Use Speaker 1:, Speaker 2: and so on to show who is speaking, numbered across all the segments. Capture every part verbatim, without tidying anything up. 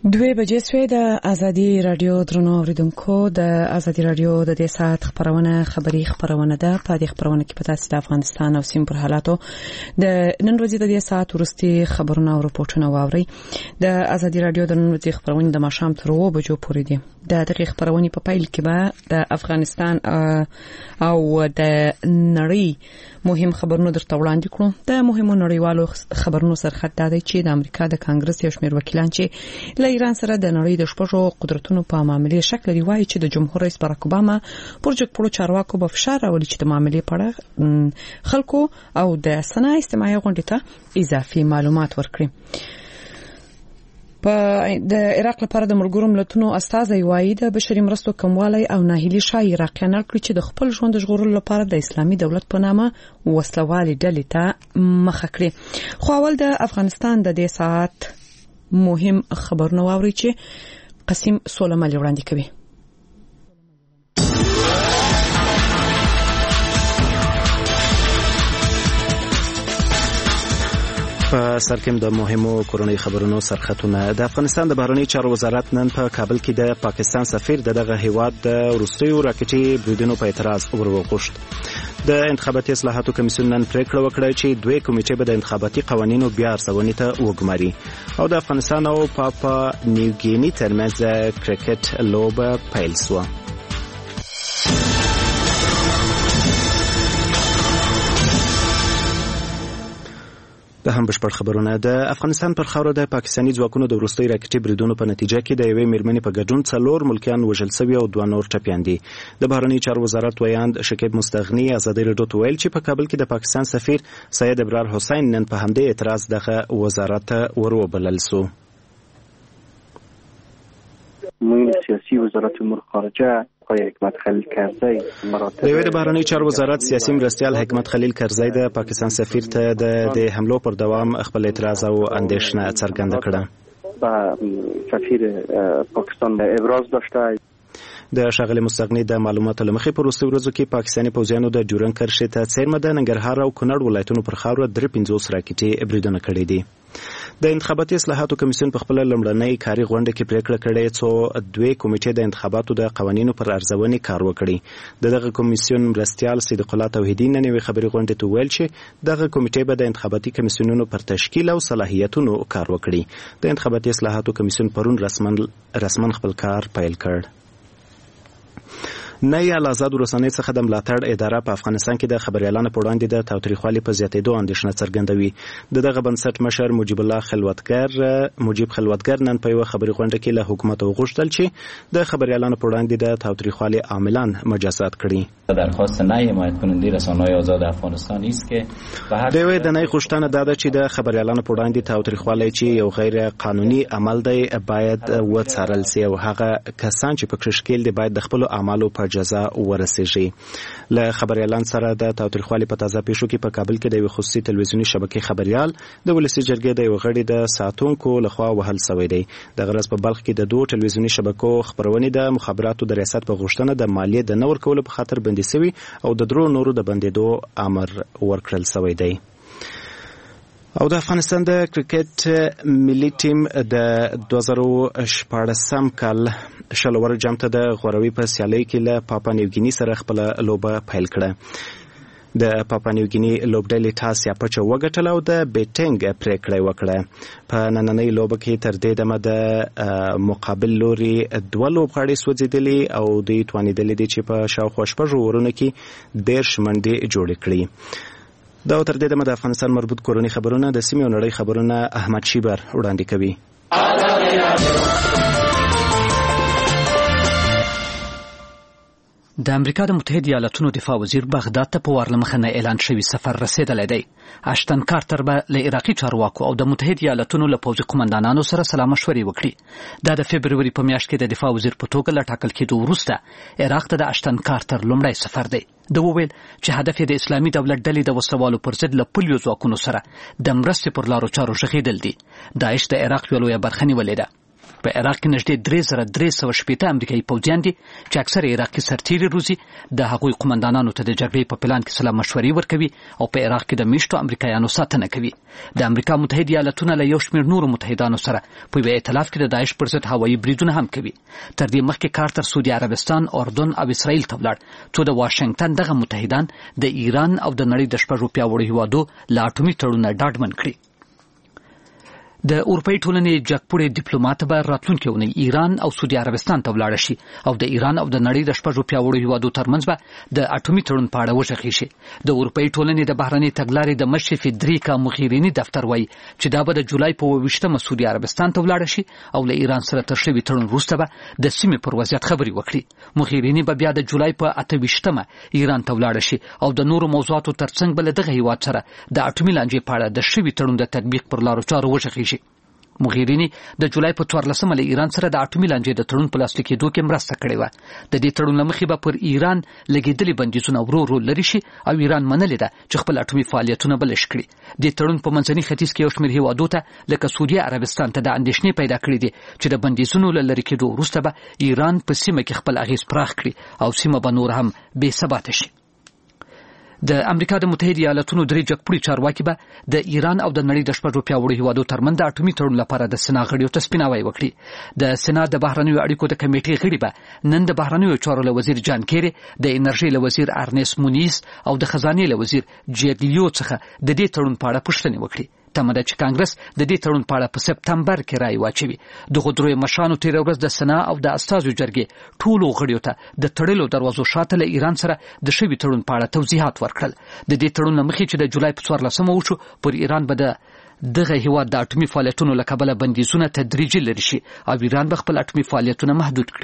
Speaker 1: دوی بجې سوې د ازادي رادیو درنو اوریدونکو د ازادي رادیو د دې ساعت خبرونه خبري خبرونه ده. په دې خبرونه کې پتا ست افغانستان او سیم پر حالاتو د نن ورځې د دې ساعت ورستي خبرونه او راپورټونه واوري. د ازادي رادیو د نن ورځې خبرونه د ماښام تر اوه بجو پورې دي. د دغه خبرونه په پیل کې به د افغانستان او د نړۍ مهم خبرونه درته وړاندې کړو. د مهمو نړیوالو خبرونو سرخط دی چې د امریکا د کانګرس یو شمېر وکیلان چې له ایران سره د نړۍ د شپږو قدرتونو په معاملې شک لري وایي چې د جمهور رئیس باراک اوباما پروژیکټ چارواکو په فشار راولي چې د معاملې په اړه خلکو او د صنایع اجتماعي غونډې ته اضافي معلومات ورکړي. په د عراق لپاره د ملګرو ملتونو استازي وایي د بشري مرستو کموالی او ناهیلي شای عراقیان کړي چې د خپل ژوند ژغورلو لپاره د اسلامي دولت په نامه وسلوالي ډلې ته مخه کړي. خو اول د افغانستان د دې ساعت مهم خبرونه واوري چې قسم سولمالي وړاندې کوي.
Speaker 2: په سرکم د مهمو کورونی خبرونو سرخطونه. د افغانستان د بهرنی چارو وزارت نن په کابل کې د پاکستان سفیر دغه هیواد د روسیو راکټي بریدونو په اعتراض وروغوښت. د انتخاباتي اصلاحاتو کمیسیون نن پریکړه وکړه چې دوی کمیټې به د انتخاباتي قوانینو بیا ارزونې ته وګماري. او د افغانستان او پاپا نیوګینی ترمنځ کرکټ لوبه پیل شوه. د هم بشپړ خبرونه. د افغانستان پر خاوره د پاکستاني ځواکونو د وروستي راکټي بریدونو په نتیجه کې د یوې میرمنې په ګډون څلور ملکیان وژل شوي او دوه نور ټپیان دي. د بهرنی چارو وزارت ویاند شکیب مستغنی ازادي رادیو ته ویل چې په کابل کې د پاکستان سفیر سید ابرار حسین نن په همدې اعتراض دغه وزارت وروبلل سو.
Speaker 3: معین سیاسی وزارت امور خارجه آقای حکمت خلیل کرزی
Speaker 2: د بهرنی چارو وزارت سیاسي مرستیال حکمت خلیل کرزی د پاکستان سفیر ته د حملو پر دوام خپل اعتراض او اندیشنه څرګنده کړه.
Speaker 3: با سفیر پاکستان ابراز داشته.
Speaker 2: د ښاغلي مستغني د معلوماتو لمخې په وروستیو ورځو کې پاکستاني پوځیانو د ډیورنډ کرښې ته څیرمه د ننګرهار او کونړ ولایتونو پر خاوره درې پنځوس راکټي بریدونه کړي دي. د انتخاباتي اصلاحاتو کمیسیون په خپل لومړنۍ کاري غونډه کې پریکړه کړې چې دوی کمیټې د انتخاباتو د قوانینو پر ارزونې کار وکړي. دغه کمیسیون مرستیال صدیق الله توحیدی نن یوې خبري غونډې ته ویل چې دغه کمیټې به د انتخاباتي کمیسیونونو پر تشکیل او صلاحیتونو کار وکړي. د انتخاباتي اصلاحاتو کمیسیون پرون رسمن رسمن خپل کار پیل کړ. نه یا آزاد رسنۍ څخه د ملاتړ اداره په افغانستان کې د خبريالانو په وړاندې د تاوتریخوالي په زیاتېدو اندېښنه څرګندوي. د دغه بنسټ مشر مجیب الله خلوتګر مجیب خلوتګر نن په یو خبري غونډه کې له حکومت وغوښتل چې د خبريالانو په وړاندې د تاوتریخوالي عاملان مجازات کړي.
Speaker 4: درخواست نه حمایت کننده رسانه‌های آزاد افغانستان است که
Speaker 2: د وی د نه خوشتنه ده چې د خبريالانو په وړاندې تاوتریخوالي چې یو غیر قانوني عمل دی باید وڅارل شي او هغه کسان چې په کښکیل دي باید د خپل اعمالو په جزا ورسیږي. له خبريالان سره د تاوتریخوالي په تازه پیښو کې په کابل کې د یو خصوصي تلویزیونی شبکې خبريال د ولسی جرګې د یو غړي د ساتونکو لخوا وهل شوی دی. د غرض په بلخ کې د دوه تلویزیونی شبکو خبرونه د مخابراتو د ریاست په غوښتنه د مالیې د نور کولو په خاطر بندي شوی او د درو نورو د بندیدو امر ورکړل شوی دی. او د افغانستان د کرکټ ملي ټیم د دوه زره شپاړسم کال شلور جام ته د غوروي په سیالۍ کې له پاپا نیوګینی سره خپل لوبه پیل کړه. د پاپا نیوګینی لوبډلې ټاس یا پچ وګټل او د بیټینګ پریکړه وکړه. په نننۍ لوبه کې تر دې دمه د مقابل لوري دوه لوبغاړي سوځېدلي او دوی توانېدلي دي چې په شاوخوا شپږو اورونو کې دېرش منډې جوړې کړي. دا تر دې دمه د افغانستان مربوط کورنی خبرونه د سیمې او نړۍ خبرونه احمد شیبر وړاندې کوي.
Speaker 5: د امریکا د متحده ایالاتونو دفاع وزیر بغداد ته په وارله مخه نه اعلان شوی سفر رسیدلی دی. اشتن کارتر به له عراقي چارواکو او د متحده ایالاتونو له پوځي قومندانانو سره سلا مشورې وکړي. دا د فبروري په میاشت کې د دفاع وزیر په توګه له ټاکل کېدو وروسته عراق ته د اشتن کارتر لومړی سفر دی. د وویل چې هدف یې د اسلامي دولت ډلې د وسوالو پر ضد له پلیو ځواکونو سره د مرستې پر لارو چارو ژغېدل دي. داعش د عراق یوه لویه برخه نیولې ده. په عراق کې نږدې درې زره درې سوه شپېته امریکایي پوځیان دي چې اکثر عراقي سرتیري روزي. د هغوی قومندانانو ته د جګړې په پلان کې سلا مشورې ورکوي او په عراق کې د میشتو امریکایانو ساتنه کوي. د امریکا متحده ایالاتونه له یو شمېر نورو متحدانو سره په یو ائتلاف کې د داعش پر ضد هوایي بریدونه هم کوي. تر دې مخکې کارتر سعودي عربستان، اردن او اسرائیل ته ولاړ څو د واشنگټن دغه متحدان د ایران او د نړۍ د شپږو پیاوړو هیوادو له اټومي تړونه ډاډمن کړي. د اروپאי ټولنې جګپوړي ډیپلوماټ به راتلونکي اونۍ ایران او سعودي عربستان ته ولاړ شي او د ایران او د نړۍ د شپږو پیاوړو هیوادو ترمنځ به د اټومي تړون په اړه وغږیږي شي. د اروپאי ټولنې د بهرنۍ تګلارې د مشر فدریکا موغیرینی دفتر وایي چې دا به د جولای په اووه ویشتمه سعودي عربستان ته ولاړ شي او له ایران سره تر شوي تړون وروسته به د سیمې پر وضعیت خبرې وکړي. موغیرینی به بیا د جولای په اته ویشتمه ایران ته ولاړ شي او د نورو موضوعاتو ترڅنګ به له دغه هیواد سره د اټومي لانجې په اړه د شوي تړون د تطبیق پر لارو چارو وغږیږي. موغیرینی د جولای په څوارلسمه له ایران سره د اټومي لانجې د تړون په لاسلیک کېدو کې مرسته کړې وه. د دې تړون له مخې به پر ایران لګېدلي بندیزونه ورو ورو لرې شي او ایران منلې ده چې خپل اټومي فعالیتونه بلش کړي. د تړون په منځني ختیځ کې یو شمېر هیوادو ته لکه سعودي عربستان ته د اندېښنې پیدا کړې دي چې د بندیزونو له لرې کېدو وروسته به ایران په سیمه کې خپل اغېز پراخ کړي او سیمه به نور هم بې ثباته شي. د امریکا د متحده ایالاتونو درې جګپوړي چارواکي به د ایران او د نړۍ د شپږو پیاوړو هیوادو ترمنځ د اټومي تړون لپاره د سنا غړیو ته سپیناوی وکړي. د سنا د بهرنیو اړیکو د کمیټې غړي به نن د بهرنیو چارو له وزیر جان کیری، د انرژي له وزیر ارنیس مونیز او د خزانه له وزیر جیګلیو څخه د دې تړون په اړه پوښتنې وکړي. تمه ده چې کانګرس د دې تړون په اړه په سپتمبر کې رائے واچوي. دغه درې مشرانو تیر ورځ د سنا او د استازو جرګې ټولو غړیو ته د تړلو دروازو شاته له ایران سره د شوي تړون په اړه توضیحات ورکړل. د دې تړون له مخې چې د جولای په څوارلسمه وشو پر ایران به د دغه هیواد د اټومي فعالیتونو له کبله بندیزونه تدریجي لرې شي او ایران به خپل اټومي فعالیتونه محدود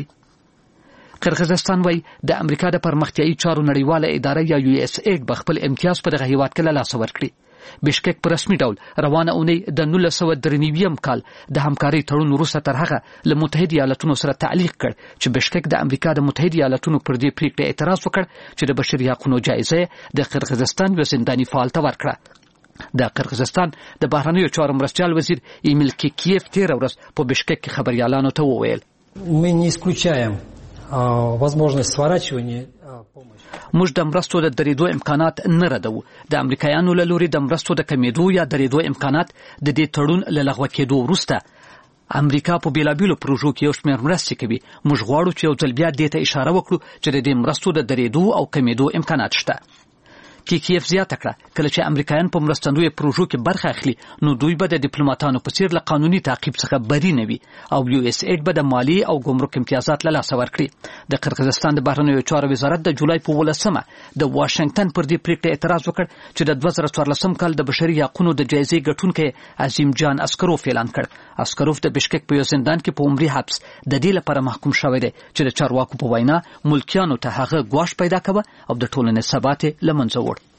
Speaker 5: کړي. قرغیزستان وایي د امریکا د پرمختیایي چارو نړیواله اداره یا یو اس ایډ به خپل امتیاز په دغه هیواد کې له لاسه ورکړي. بشکک په رسمي ډول روانه اونۍ د نولس سوه درې نوي کال د همکارۍ تړون وروسته تر هغه له متحده ایالاتونو سره تعلیق کړ چې بشکک د امریکا د متحده ایالاتونو پر دې پریکړې اعتراض وکړ چې د بشري حقوقو جایزه د قرغیزستان یو زنداني فعال ته ورکړه. د قرغیزستان د بهرنیو چارو مرستیال وزیر ایمیل کیکیف تیر ورځ په بشکک کې خبريالانو ته وویل
Speaker 6: мы не исключаем возможность сворачивания помощи.
Speaker 5: موږ د مرستو د درېدو امکانات نه ردو. د امریکایانو له لوري د مرستو د کمیدو یا درېدو امکانات د دې تړون له لغوه کېدو وروسته امریکا په بیلابیلو پروژو کې یو شمېر مرستې کوي. موږ غواړو چې یو ځل بیا دې ته اشاره وکړو چې د دې مرستو د درېدو او کمیدو امکانات شته. کیکیف زیاته کړه کله چې امریکایان په مرستندوی پروژو کې برخه اخلي نو دوی به د ډیپلوماټانو په څیر له قانوني تعقیب څخه بری نه وي او یو اس ایډ به د مالی او ګمرک امتیازات له لاسه ورکړي. د قرغیزستان د بهرنیو چارو وزارت د جولای په ولسمه د واشنگټن پر دې پریکړې اعتراض وکړ چې د دوه زره څوارلسم کال د بشري حقوقو د جایزې ګټونکي عظیم جان اسکروف اعلان کړ. اسکروف د بشکک په یو زندان کې په عمري حبس د دې لپاره محکوم شوی دی چې د چارواکو په وینا ملکیانو ته هغه ګواښ پیدا کوي او د ټولنې ثبات له منځه وړي.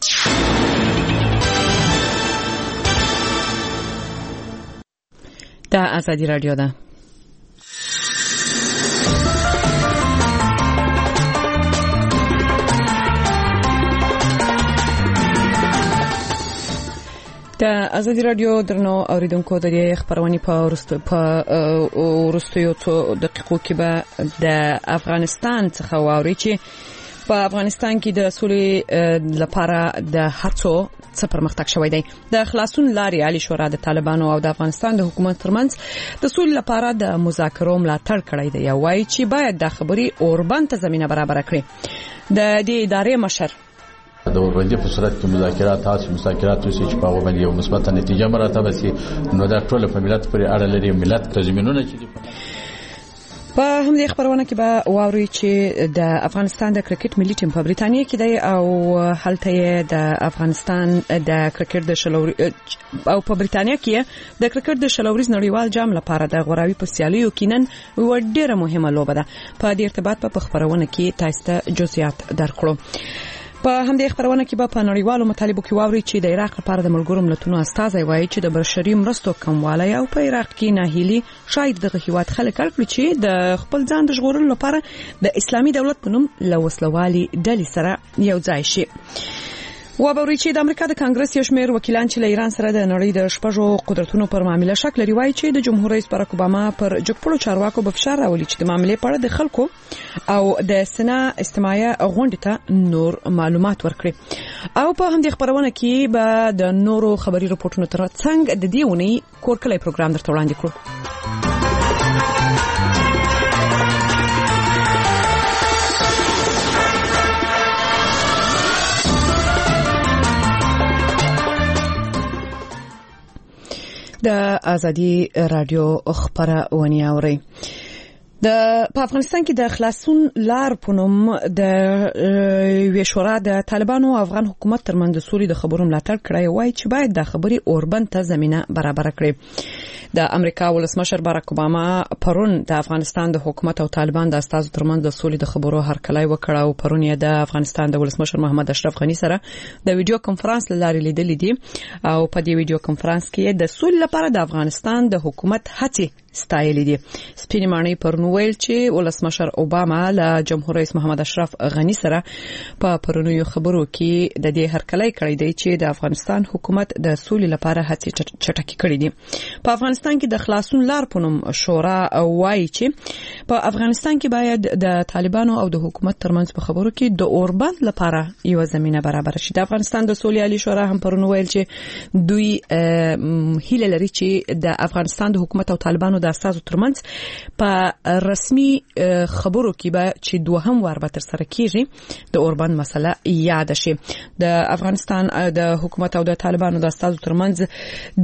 Speaker 1: دا ازادي رادیو ده. د ازادي رادیو درنو اوریدونکو د دې خبرونه په ورستو په ورستو څو دقیقو کې به د افغانستان څخه واوري چې په افغانستان کې د سولې لپاره د هڅو څه پرمختګ شوی دی. د خلاصون لارې عالی شورا د طالبانو او د افغانستان د حکومت ترمنځ د سولې لپاره د مذاکرو ملاتړ کړی دی او وايي چې باید د خبري اوربند ته زمينه برابر کړي. د دې ادارې مشر
Speaker 7: د اوربند په صورت کې مذاکرات تاسو مذاکرات وشي چې په باندې یو مثبت نتیجه مراتبه سي نو دا ټول په ملت پورې اړه لري. ملت تضمینونه چې
Speaker 1: په همدې خبرونه کې به واوري چې د افغانستان د کرکټ ملي ټیم په بریتانیا کې دی او هلته د افغانستان د کرکټ د شلوري او په بریتانیا کې د کرکټ د شلوريز نړیوال جام لپاره د غوراوي په سیالیو کې نن و ډیره مهمه لوبه ده. په دې ارتباط په خبرونه کې تاسو ته جزئیات درکړو. په همدې خبرونه کې به په نړیوالو مطالبو کې واوري چې د عراق لپاره د ملګرو ملتونو استازي وایي چې د بشري مرستو کموالی او په عراق کې ناهیلي شاید دغه هیواد خلک کړي چې د خپل ځان د ژغورلو لپاره د اسلامي دولت په نوم له وسلوالي ډلې سره یو ځای شي. وبوري چې د امریکا د کانګرس یو شمېر وکیلان چې له ایران سره د نړۍ د شپږو قدرتونو پر معاملې شک لري وایي چې د جمهور رئیس باراک اوباما پر جګپړو چارواکو په فشار راولي چې د معاملې په اړه د خلکو او د سنا استماعي غونډې ته نور معلومات ورکړي او په همدې خبرونه کې به د نورو خبري رپورټونو ترڅنګ د دې ونی کورکلي پروګرام درته وړاندې کړو. د ازادي رادیو خبرونه اوري. د په افغانستان کې د خلاصون لار پونم د ویشورا د طالبانو او افغان حکومت ترمنځ د سولې د خبرو ملاتړ کړی وای چې باید د خبري اوربند ته زمينه برابر کړي. د امریکا ولسمشر باراک اوباما پرون د افغانستان د حکومت او طالبان د استازو ترمنځ د سولې د خبرو هرکلی وکړ او پرون یې د افغانستان د ولسمشر محمد اشرف غنی سره د ویډیو کانفرنس لارې لیدلې دي او په دې ویډیو کانفرنس کې د سولې لپاره د افغانستان د حکومت هڅې ستایلې دي. سپینې معنی پرون ویل چې ولسمشر اوباما له جمهور رئیس محمد اشرف غنی سره په پرونیو خبرو کې د دې هرکلی کړی دی چې د افغانستان حکومت د سولې لپاره هڅې چټکې کړې دي. په افغانستان کې د خلاصون لار پونم شورا وایي چې په افغانستان کې باید د طالبانو او د حکومت ترمنځ په خبرو کې د اوربند لپاره یو زمينه برابر شي. د افغانستان د سولې عالی شورا هم پرون ویل چې دوی هیله لري چې د افغانستان د حکومت او طالبانو د استازو ترمنځ په رسمي خبرو کې به چې دوهم وار به تر سره کیږي د اوربند مسله یاد شي. د افغانستان د حکومت او د طالبانو د استازو ترمنځ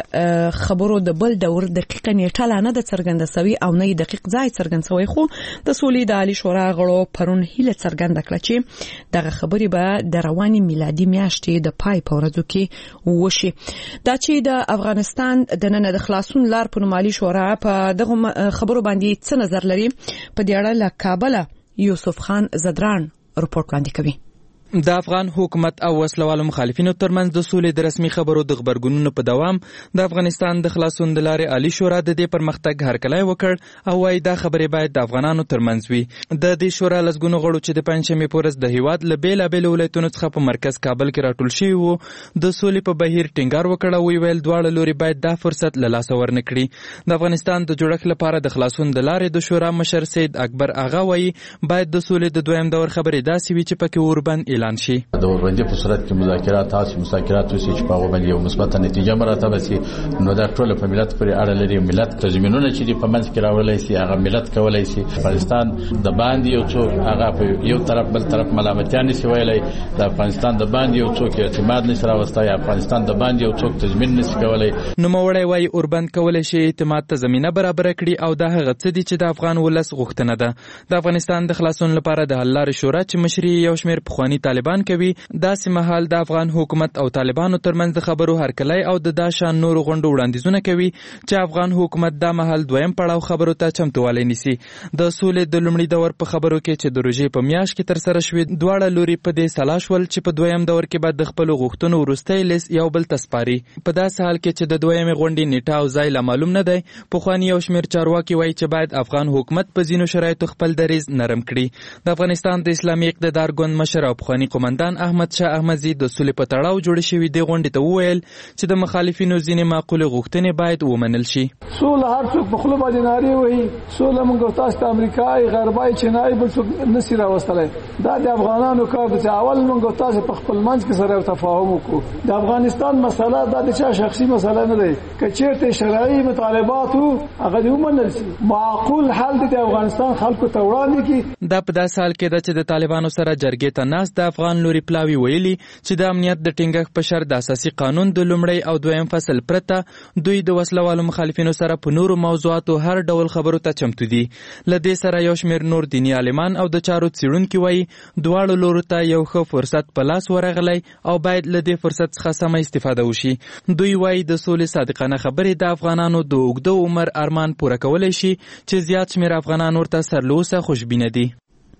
Speaker 1: د خبرو د بل دور دقیقه نیټه لا نه د څرګنده سوي او نه دقیق ځای څرګند سوي خو د سولې د عالی شورا غړو پرون هیله څرګنده کړه چې دغه خبرې به د رواني میلادي میاشتې د پای په ورځو کې وشي. دا چې د افغانستان د نن د خلاصون لار په مالي شورا په دغه خبرو باندې څه نظر لري په دې اړه له کابل یوسف خان زدران رپورټ وړاندې کوي.
Speaker 8: د افغان حکومت او وسلوالو مخالفینو ترمنځ د سولې د رسمي خبرو د خبرګونونو په دوام د افغانستان د خلاصون د لارې عالی شورا د دې پرمختګ هرکلی وکړ او وايي دا خبرې باید د افغانانو ترمنځ وي. د دې شورا لسګونو غړو چې د پنځمې پورز د هیواد له بیلابېلو ولایتونو څخه په مرکز کابل کې راټول شوي وو د سولې په بهیر ټینګار وکړ او ویل دواړه لوري باید دا فرصت له لاسه ورنکړي. د افغانستان د جوړښت لپاره د خلاصون د لارې د شورا مشر سید اکبر اغا وايي باید د سولې د دویم دور خبرې داسې وي چې پکې اوربند اعلان شي.
Speaker 7: باندې په صورت کې مذاکرات تاسو مذاکرات وشي چې په باندې یو مثبت نتیجه مراتب شي نو دا ټول په ملت پورې اړه لري. ملت تضمینونه چې په منځ کې راولای شي هغه ملت کولای شي. افغانستان د باندې یو څوک هغه په یو طرف بل طرف ملامتیا نشي ویلای. د افغانستان د باندې یو څوک اعتماد نشي راوستای. افغانستان د باندې یو څوک تضمین نشي کولای.
Speaker 8: نو موړی وای اوربند کولای شي اعتماد ته زمينه برابر کړي او دا هغه څه دي چې د افغان ولس غوښتنه ده. د افغانستان د خلاصون لپاره د حل لارې شورا چې مشري یو شمېر پخوانی طالبان کوي دا سمهال د افغان حکومت او طالبانو ترمنځ د خبرو هرکلی او د داشان نور غونډو وړاندیزونه کوي چې افغان حکومت دا مهال دویم پړاو خبرو ته چمتووالی نیسي. د سولې د لومړي دور په خبرو کې چې د روژې په میاشت کې تر سره شوې دواړه لوري په دې سلا شول چې په دویم دور کې به د خپلو غوښتنو وروستی لیست یو بل ته سپاري. په داسې حال کې چې د دویمې غونډې نیټه او ځای لا معلوم نه دی پخواني یو شمېر چارواکي وایي چې باید افغان حکومت په ځینو شرایطو خپل دریځ نرم کړي. د افغانستان د اسلامي اقتدار ګوند مشر او پخواني قومندان احمد شاه احمدزي د سولې په تړاو جوړ شوی دی غونډې ته وویل چې د مخالفینو ځینې معقولې غوښتنې باید ومنل شي.
Speaker 9: سوله هر څوک په خپل باندې نارې وایي سوله موږ تاسو ته امریکایي غربای چینایي بل څوک نشي راوستلی. دا د افغانانو کار دی چې اول موږ تاسو په خپل منځ کې سره تفاهم وکړو. د افغانستان مسله دا د چا شخصي مسله نه دی که چیرته شرعي مطالبات هغه دې ومنل شي معقول حل د افغانستان خلکو ته وړاندې کړي.
Speaker 8: دا په داسې حال کې ده چې د طالبانو سره جرګې ته ناست د افغان لوري پلاوي ویلي چې د امنیت د ټینګښت په شرط د اساسي قانون د لومړی او دویم فصل پرته دوی د وسلوالو مخالفینو سره په نورو موضوعاتو هر ډول خبرو ته چمتو دي. له دې سره یو شمېر نور دیني عالمان او د چارو څېړونکي وایي دواړو لورو ته یو ښه فرصت په لاس ورغلی او باید له دې فرصت څخه سمه استفاده وشي. دوی وایي د سولې صادقانه خبرې د افغانانو د اوږده عمر ارمان پوره کولی شي چې زیات شمېر افغانان ورته سرلوسه خوشبینه دي.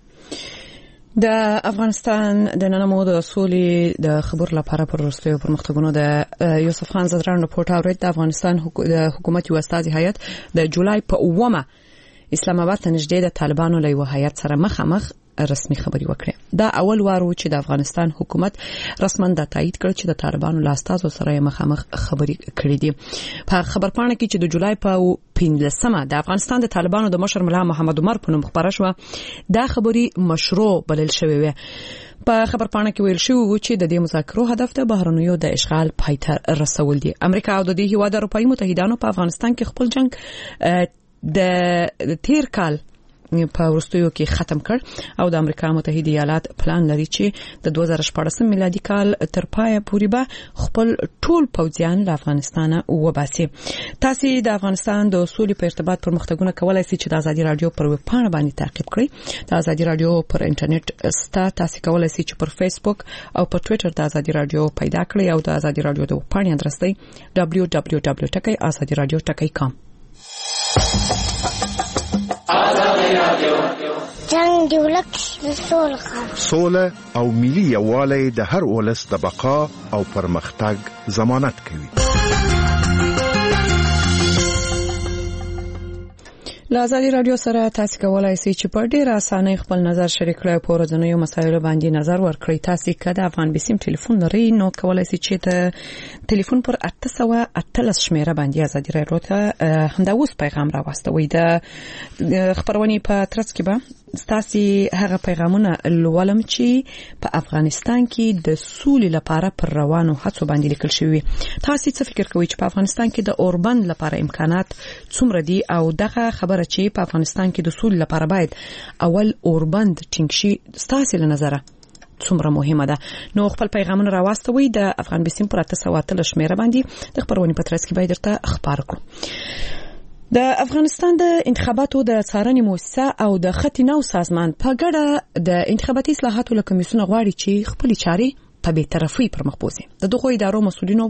Speaker 1: د افغانستان د ننمو د سولې د خبر لپاره پر وروستیو پرمختګونو د یوسف خان زدران رپورټ اورید. د افغانستان د حکومت یو استازي هیئت د جولای په اومه اسلام آباد ته نږدې د طالبانو له یو هیئت سره مخامخ رسمي خبري وکړه. دا اول وار و چې د افغانستان حکومت رسماً د تایید کړ چې د طالبانو له استازو سره مخامخ خبري کړې دي. په خبرپاڼه کې چې د جولای په پنځلسمه د افغانستان د طالبانو د مشر ملا محمد عمر په نوم خبره شوه، دا خبري مشروع بلل شوې وه. په خبرپاڼه کې ویل شوی و چې د دې مذاکرو هدف د بهرنیو د اشغال پای ته رسول دي. امریکا او د دې هیواد اروپایي متحدانو په افغانستان کې خپل جنگ د تیر کال په وروستیو کې ختم کړ او د امریکا متحده ایالات پلان لري چې د دوه زره شپږ میلادي کال تر پایه پورې به خپل ټول پوځیان له افغانستان وباسي. تاسو د افغانستان د اصول په ارتباط پرمختګونه کولای شئ چې د ازادي رادیو پر ویب پاڼه باندې تعقیب کړئ. د ازادي رادیو پر انټرنیټ ستا تاسو کولای شئ چې پر فیسبوک او پر ټوئیټر د ازادي رادیو پیدا کړئ او د ازادي رادیو د پاڼې ادرس دی دبلیو دبلیو دبلیو ډاٹ ازادي رادیو ډاٹ کام.
Speaker 10: جنگ دی ولک سوله
Speaker 11: سوله او ملي یووالی د هر ولس د بقا او پرمختګ ضمانت کوي.
Speaker 1: له ازادي رادیو سره تاسو کولای شئ چې په ډیره اسانه خپل نظر شریک کړئ په ورځنیو مسایلو باندې نظر ورکړئ. تاسو کله افغان بسیم ټلیفون لرئ نو کولای شئ چې ته ټلیفون پر اته سوه اتلس شمیره باندې ازادي رادیو ته همدا اوس پیغام راوستوي. د خبرونې په ترڅ کې به تاسو هغه پیغامونه لولم چې په افغانستان کې د سولې لپاره پر روانو هڅو باندې لیکل شوی. تاسو څه فکر کوئ چې په افغانستان کې د اوربند لپاره امکانات څومره دي او دغه خبره چې په افغانستان کې د سولې لپاره باید اول اوربند ټینګ شي تاسو له نظره څومره مهمه ده؟ نو خپل پیغامونه راوستوي د افغان بسیم پر اته سوه اتلس شمیره باندې د خبرونې په ترڅ کې باید درته خبر کړو. د افغانستان د انتخاباتو د څارنې مؤسسه او د خط نو سازمان په ګډه د انتخاباتي اصلاحاتو له کمیسیون غواړي چې خپل چاري په بی‌طرفي پر مخ بوزي. د دغه ادارو مسؤلینو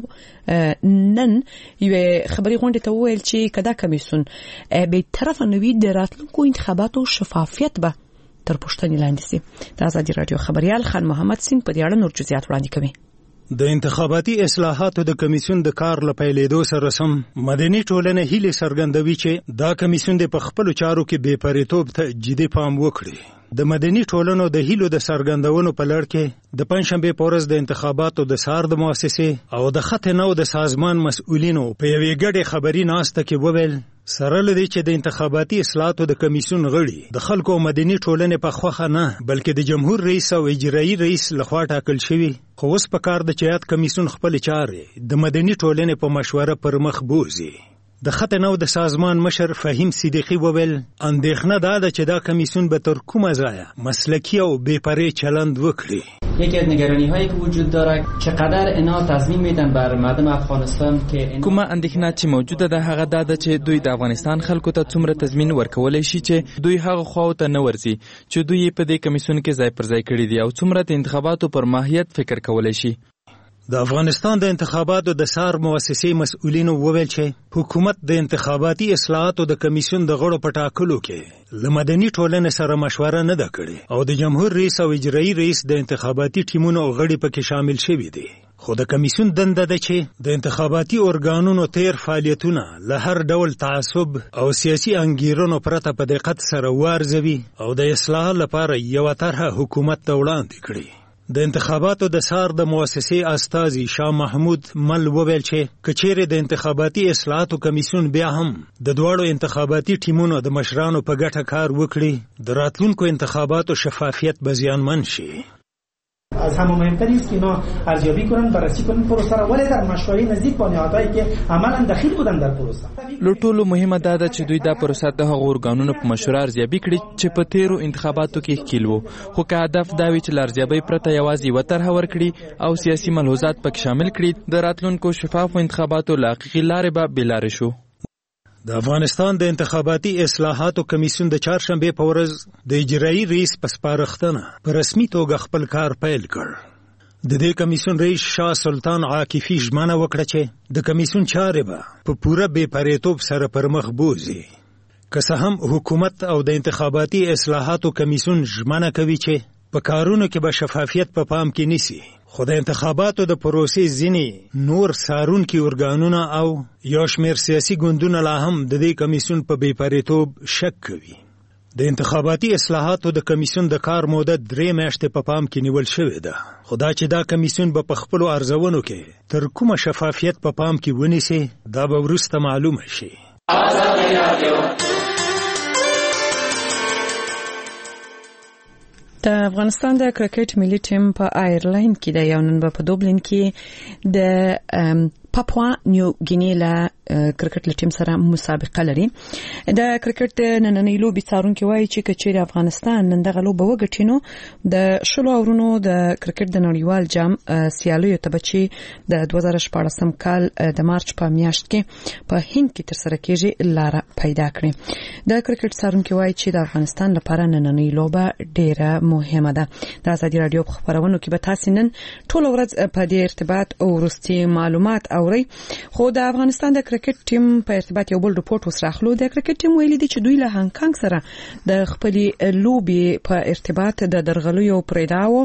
Speaker 1: نن یو خبري غونډه ته ویل چې کدا کمیسیون بی‌طرف نه وي د راتلونکو انتخاباتو شفافیت به تر پوښتنې لاندې سي. د ازادي رادیو خبريال خان محمد سین په دې اړه نور جزئیات وړاندې کوي.
Speaker 12: د انتخاباتي اصلاحاتو د کمیسیون د کار له پیلېدو سره سم مدني ټولنه هیله څرګندوي چې دا کمیسیون د خپل چارو کې بې پریتوب ته جدي پام وکړي. د مدني ټولنو د هیلو د څرګندونو په لړ کې د پنځشنبه په ورځ د انتخاباتو د سار د مؤسسې او د خط نو د سازمان مسؤلینو په یوې ګډه خبري ناسته کې وویل سره لدی چې د انتخاباتي اصلاحاتو د کمیسیون غړي د خلکو او مدني ټولنې په خوخه نه بلکې د جمهور رئیس او اجرایي رئیس لخوا ټاکل شوی. خو اوس په کار د چیات کمیسیون خپل چارې د مدني ټولنې په مشوره پر مخ بوزي. د خط نو د سازمان مشر فهیم صدیقی وویل اندېښنه دا ده چې دا کمیسیون به تر کومه ځایه مسلکی او بې پرې چلند وکړي.
Speaker 13: یکی از نگرانی هایی که وجود داره چقدر اینا تضمین میدن بر مردم افغانستان که
Speaker 8: کومه اندېښنه چې موجوده ده هغه دا ده چې دوی د افغانستان خلکو ته څومره تضمین ورکولای شي چې دوی هغه خواو ته نه ورځي چې دوی په دې کمیسیون کې ځای پر ځای کړی دي او څومره د انتخاباتو پر ماهیت فکر کولای شي.
Speaker 12: د افغانستان د انتخاباتو د سار مؤسسې مسؤلینو وویل چې حکومت د انتخاباتي اصلاحاتو د کمیسیون د غړو په ټاکلو کې له مدني ټولنې سره مشوره نه ده کړې او د جمهور رئیس او اجرایي رئیس د انتخاباتي ټیمونو غړي پکې شامل شوي دي. خو د کمیسیون دنده ده چې د انتخاباتي ارګانونو تیر فعالیتونه له هر ډول تعصب او سیاسي انګیرنو پرته په دقت سره وارزوي او د اصلاح لپاره یو طرحه حکومت ته وړاندې کړي. د انتخاباتو د سار د مؤسسې استازي شاه محمود مل وویل چې کچېره د انتخاباتي اصلاحاتو کمیسیون بیا هم د دواړو انتخاباتي ټیمونو د مشرانو په ګټه کار وکړي د راتلونکو انتخاباتو شفافیت به زیانمن شي.
Speaker 14: از همه مهمتر است که اینا ارزیابی کنن بررسی کنن پروسه را ولی در مشورې نزدیک با نهادهایی که عملا دخیل بودن در پروسه.
Speaker 8: له ټولو مهمه دا ده چې دوی دا پروسه د هغو ارګانونو په مشوره ارزیابي کړي چې په تیرو انتخاباتو کې ښکیل وو. خو که هدف دا وي چې له ارزیابۍ پرته یوازې یوه طرحه ورکړي او سیاسي ملحوظات پکې شامل کړي د راتلونکو شفافو انتخاباتو له حقیقي لارې به بېلارې شو.
Speaker 12: د افغانستان د انتخاباتي اصلاحاتو کمیسیون د چهارشنبه په ورځ د اجرایي رئیس په سپارښتنه په رسمي توګه خپل کار پیل کړ. د دې کمیسیون رئیس شاه سلطان عاکفي ژمنه وکړه چې د کمیسیون چارې به په پوره بې پرېتوب سره پر مخ بوزي. که څه هم حکومت او د انتخاباتي اصلاحاتو کمیسیون ژمنه کوي چې په کارونو کې به شفافیت په پام کې نیسي، خو د انتخاباتو د پروسې ځینې نور څارونکي ارګانونه او یو شمېر سیاسي ګوندونه لا هم د دې کمیسیون په بې پرېتوب شک کوي. د انتخاباتي اصلاحاتو د کمیسیون د کار موده درې میاشتې په پام کې نیول شوې ده. خدا چې دا کمیسیون به په خپلو ارزونو کې تر کومه شفافیت په پام کې ونیسي دا به وروسته معلومه شي.
Speaker 1: د افغانستان د کرکټ ملي ټیم په آیرلند کې د یو نن په دوبلین کې د پاپوا نیو ګینی له کرکټ ټیم سره مسابقه لري. د کرکټ نننۍ لوبې څارونکي وایي چې کچېر افغانستان نن دغه لوبه وګټي نو د شلو اورونو د کرکټ د نړیوال جام سیالیو ته بچي د دوه زره شپاړسم کال د مارچ په میاشت کې په هند کې تر سره کېږي لار پیدا کړي. د کرکټ څارونکي وایي چې د افغانستان لپاره نننۍ لوبه ډیره مهمه ده. د ازادي رادیو په خبرونو کې به تاسو نن ټول ورځ په دې ارتباط او وروستي معلومات اورئ. خو د افغانستان د کرکټ ټیم په ارتباط یو بل رپورت وسراخلو. د کرکټ ټیم ویلي دی چې دوی له هانګ کانګ سره د خپلې لوبې په ارتباط د درغلیو پرېداو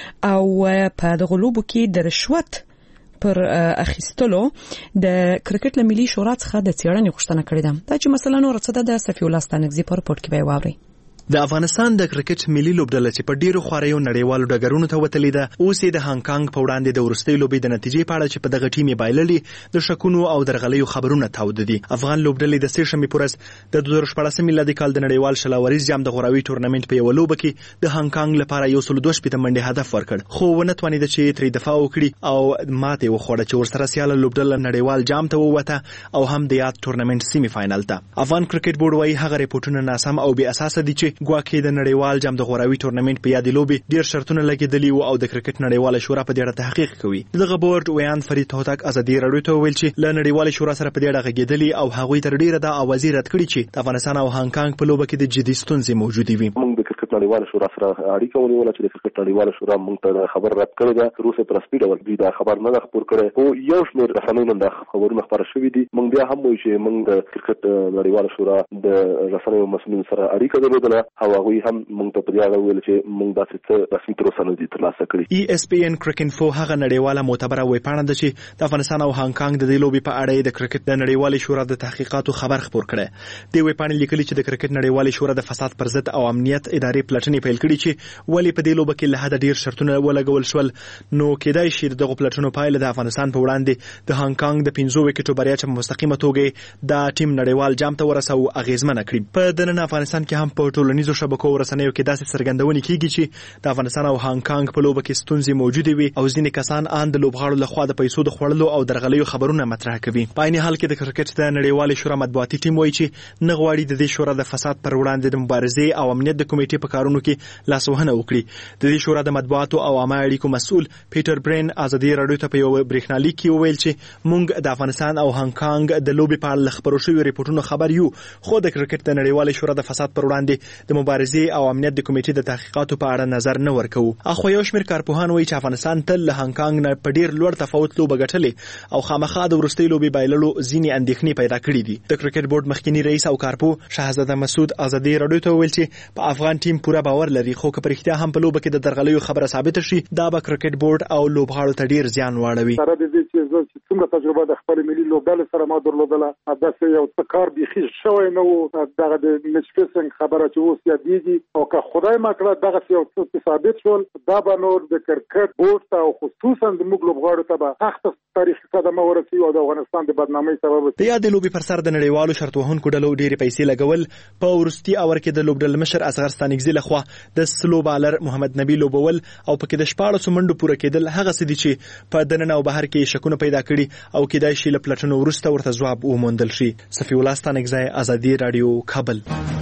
Speaker 1: او په دغه لوبو کې د رشوت پر اخیستلو د کرکټ له ملي شورا څخه د څېړنې غوښتنه کړې ده. دا چې مثلا نور څه ده د صفي الله ستانکزي په رپورت کې به واورئ.
Speaker 15: د افغانستان د کرکټ ملي لوبډله چې په ډیرو خواريو نړیوالو ډګرونو ته وتلې ده اوس یې د هانګ کانګ په وړاندې د ورستۍ لوبې د نتیجې په اړه چې په دغه ټیم یې بایللې د شکونو او درغلیو خبرونه تاوده دي. افغان لوبډلې د سې شنبې پورز د دوه زره شپاړسم میلادي کال د نړیوال شلاوریز جام د غوراوي ټورنمنت په یو لوبه کې د هانګ کانګ لپاره یو سل دوه شپږ منډه هدف ورکړ خو ونه توانید چې ترې دفاع وکړي او ماته وخوړه چې ورسره سیاله لوبډله نړیوال جام ته ووته او هم د یاد ټورنمنت سیمي فائنل ته. افغان کرکټ بورډ وايي هغه ریپورتونه ناسم او بې اساس دي چې ګواکې د نړیوال جام د غوراوي ټورنمنت په یادې لوبې ډیر شرطونه لګیدلي او د کرکټ نړیواله شورا په دې اړه تحقیق کوي. دغه بورډ ویان فرید هوتک ازادي رادیو ته ویل چې له نړیواله شورا سره په دې اړه غږیدلي او هغوی تر ډیره د اوازې رد کړي چې د افغانستان او هانګ کانګ په لوبه کې د جدي ستونزې موجودې وي.
Speaker 16: موږ د کرکټ نړیواله شورا سره اړیکه ونیوله چې د کرکټ نړیواله شورا موږ ته خبر رد کړی ده. تر اوسه پر سپیډ ور دي دا خبر نه خبر کړي او یو شمېر رسنیو نن دا خبرونه خبره شوې دي. موږ بیا هم وایو چې موږ د کرکټ نړیواله شورا د رسنیو مسؤلین سره اړیکه درلودله او هغوی هم موږ ته په دې اړه ویل چې موږ داسې څه رسمي تر اوسه نه دي ترلاسه کړي.
Speaker 15: ای اس پی ان کرکټ هغه نړیواله معتبره ویبپاڼه ده چې د افغانستان او هانګ کانګ د دې لوبې په اړه د کرکټ د نړیوالې شورا د تحقیقاتو خبر خبر کړي. د ویبپاڼې لیکلي چې د کرکټ نړیوالې شورا د فساد پر ضد او امنیت ادارې پلټنې پیل کړي چې ولی په دې لوبه کې له حد ډیر شرطونه ولګول شول نو کېدای شي دغه پلټنو پایله د افغانستان په وړاندې د هانګ کانګ د پنځو وکټو بریا چې مستقیمه توګه د ټیم نړیوال جام ته ورسو اغیزمنه کړي. په دننه افغانستان کې هم په ټولنیزو شبکو ورسنیو کې داسې څرګندونې کیږي چې د افغانستان او هانګ کانګ په لوبه کې ستونزې موجودې وي او ځینې کسان ان د لوبغاړو لخوا د پیسو د خوړلو او درغلیو خبرونه مطرح کوي. په عین حال کې د کرکټ د نړیوالې شورا مطبوعاتي ټیم وایي چې نه غواړي د دې شورا د فساد پر وړاندې د مبارزې او امنیت د کمیټې په کارونو کې لاسوهنه وکړي. د دې شورا د مطبوعاتو او عامه اړیکو مسؤل پیټر برین ازادي رادیو ته په یو برېښنالیک کې وویل چې موږ د افغانستان او هانګ کانګ د لوبې په اړه خبرو شوی ریپورتونو خبر یو خو د کرکټ د نړیوالې شورا د فساد پر وړاندې د مبارزې او امنیت د کمیټې د تحقیقاتو په اړه نظر نه ورکوي. اخو یو شمېر کارپوهان وایي چې افغانستان تل له هانګ کانګ نه په ډیر لوړ تفاوت لوبه ګټلې او خامخا د وروستۍ لوبې بایللو ځینې اندېښنې پیدا کړې دي. د کرکټ بورډ مخکنی رئیس او کارپو شهزاده مسعود ازادي رادیو ته ویل چې په افغان ټیم پوره باور لري خو که پر اختیار هم په لوبه کې د درغلیو خبره ثابت شي دا به کرکټ بورډ او لوبغاړو ته ډیر زیان واړوي.
Speaker 17: سره د دې چې څومره تجربه د خپل ملي لوبډلې سره ما درلودله داسې یو څه کار بيخي شوی نه و. دغه د میچ فیکسینګ خبره چې اوس یادېږي او که خدای ما کړه دغه یو څه ثابت شول دا به نور د کرکټ بورډ ته او خصوصا د موږ لوبغاړو ته به سخت تاریخي صدمه ورسي او د افغانستان د بدنامۍ سبب
Speaker 15: د یاد لوبې پر سر د نړیوالو شرط وهونکو ډلو ډېرې پیسې لګول. په ورستي اور کې د لوبډل مشر اصغر ستانکزي لخوا د سلو بالر محمد نبی لوبول او پکې د شپاړسو منډو پوره کېدل هغه څه دي چې په دننه او بهر کې شکونه پیدا کړي او کېدای شي له پلټنو وروسته ورته ځواب وموندل شي. صفي الله ستانکزي ازادي رادیو کابل.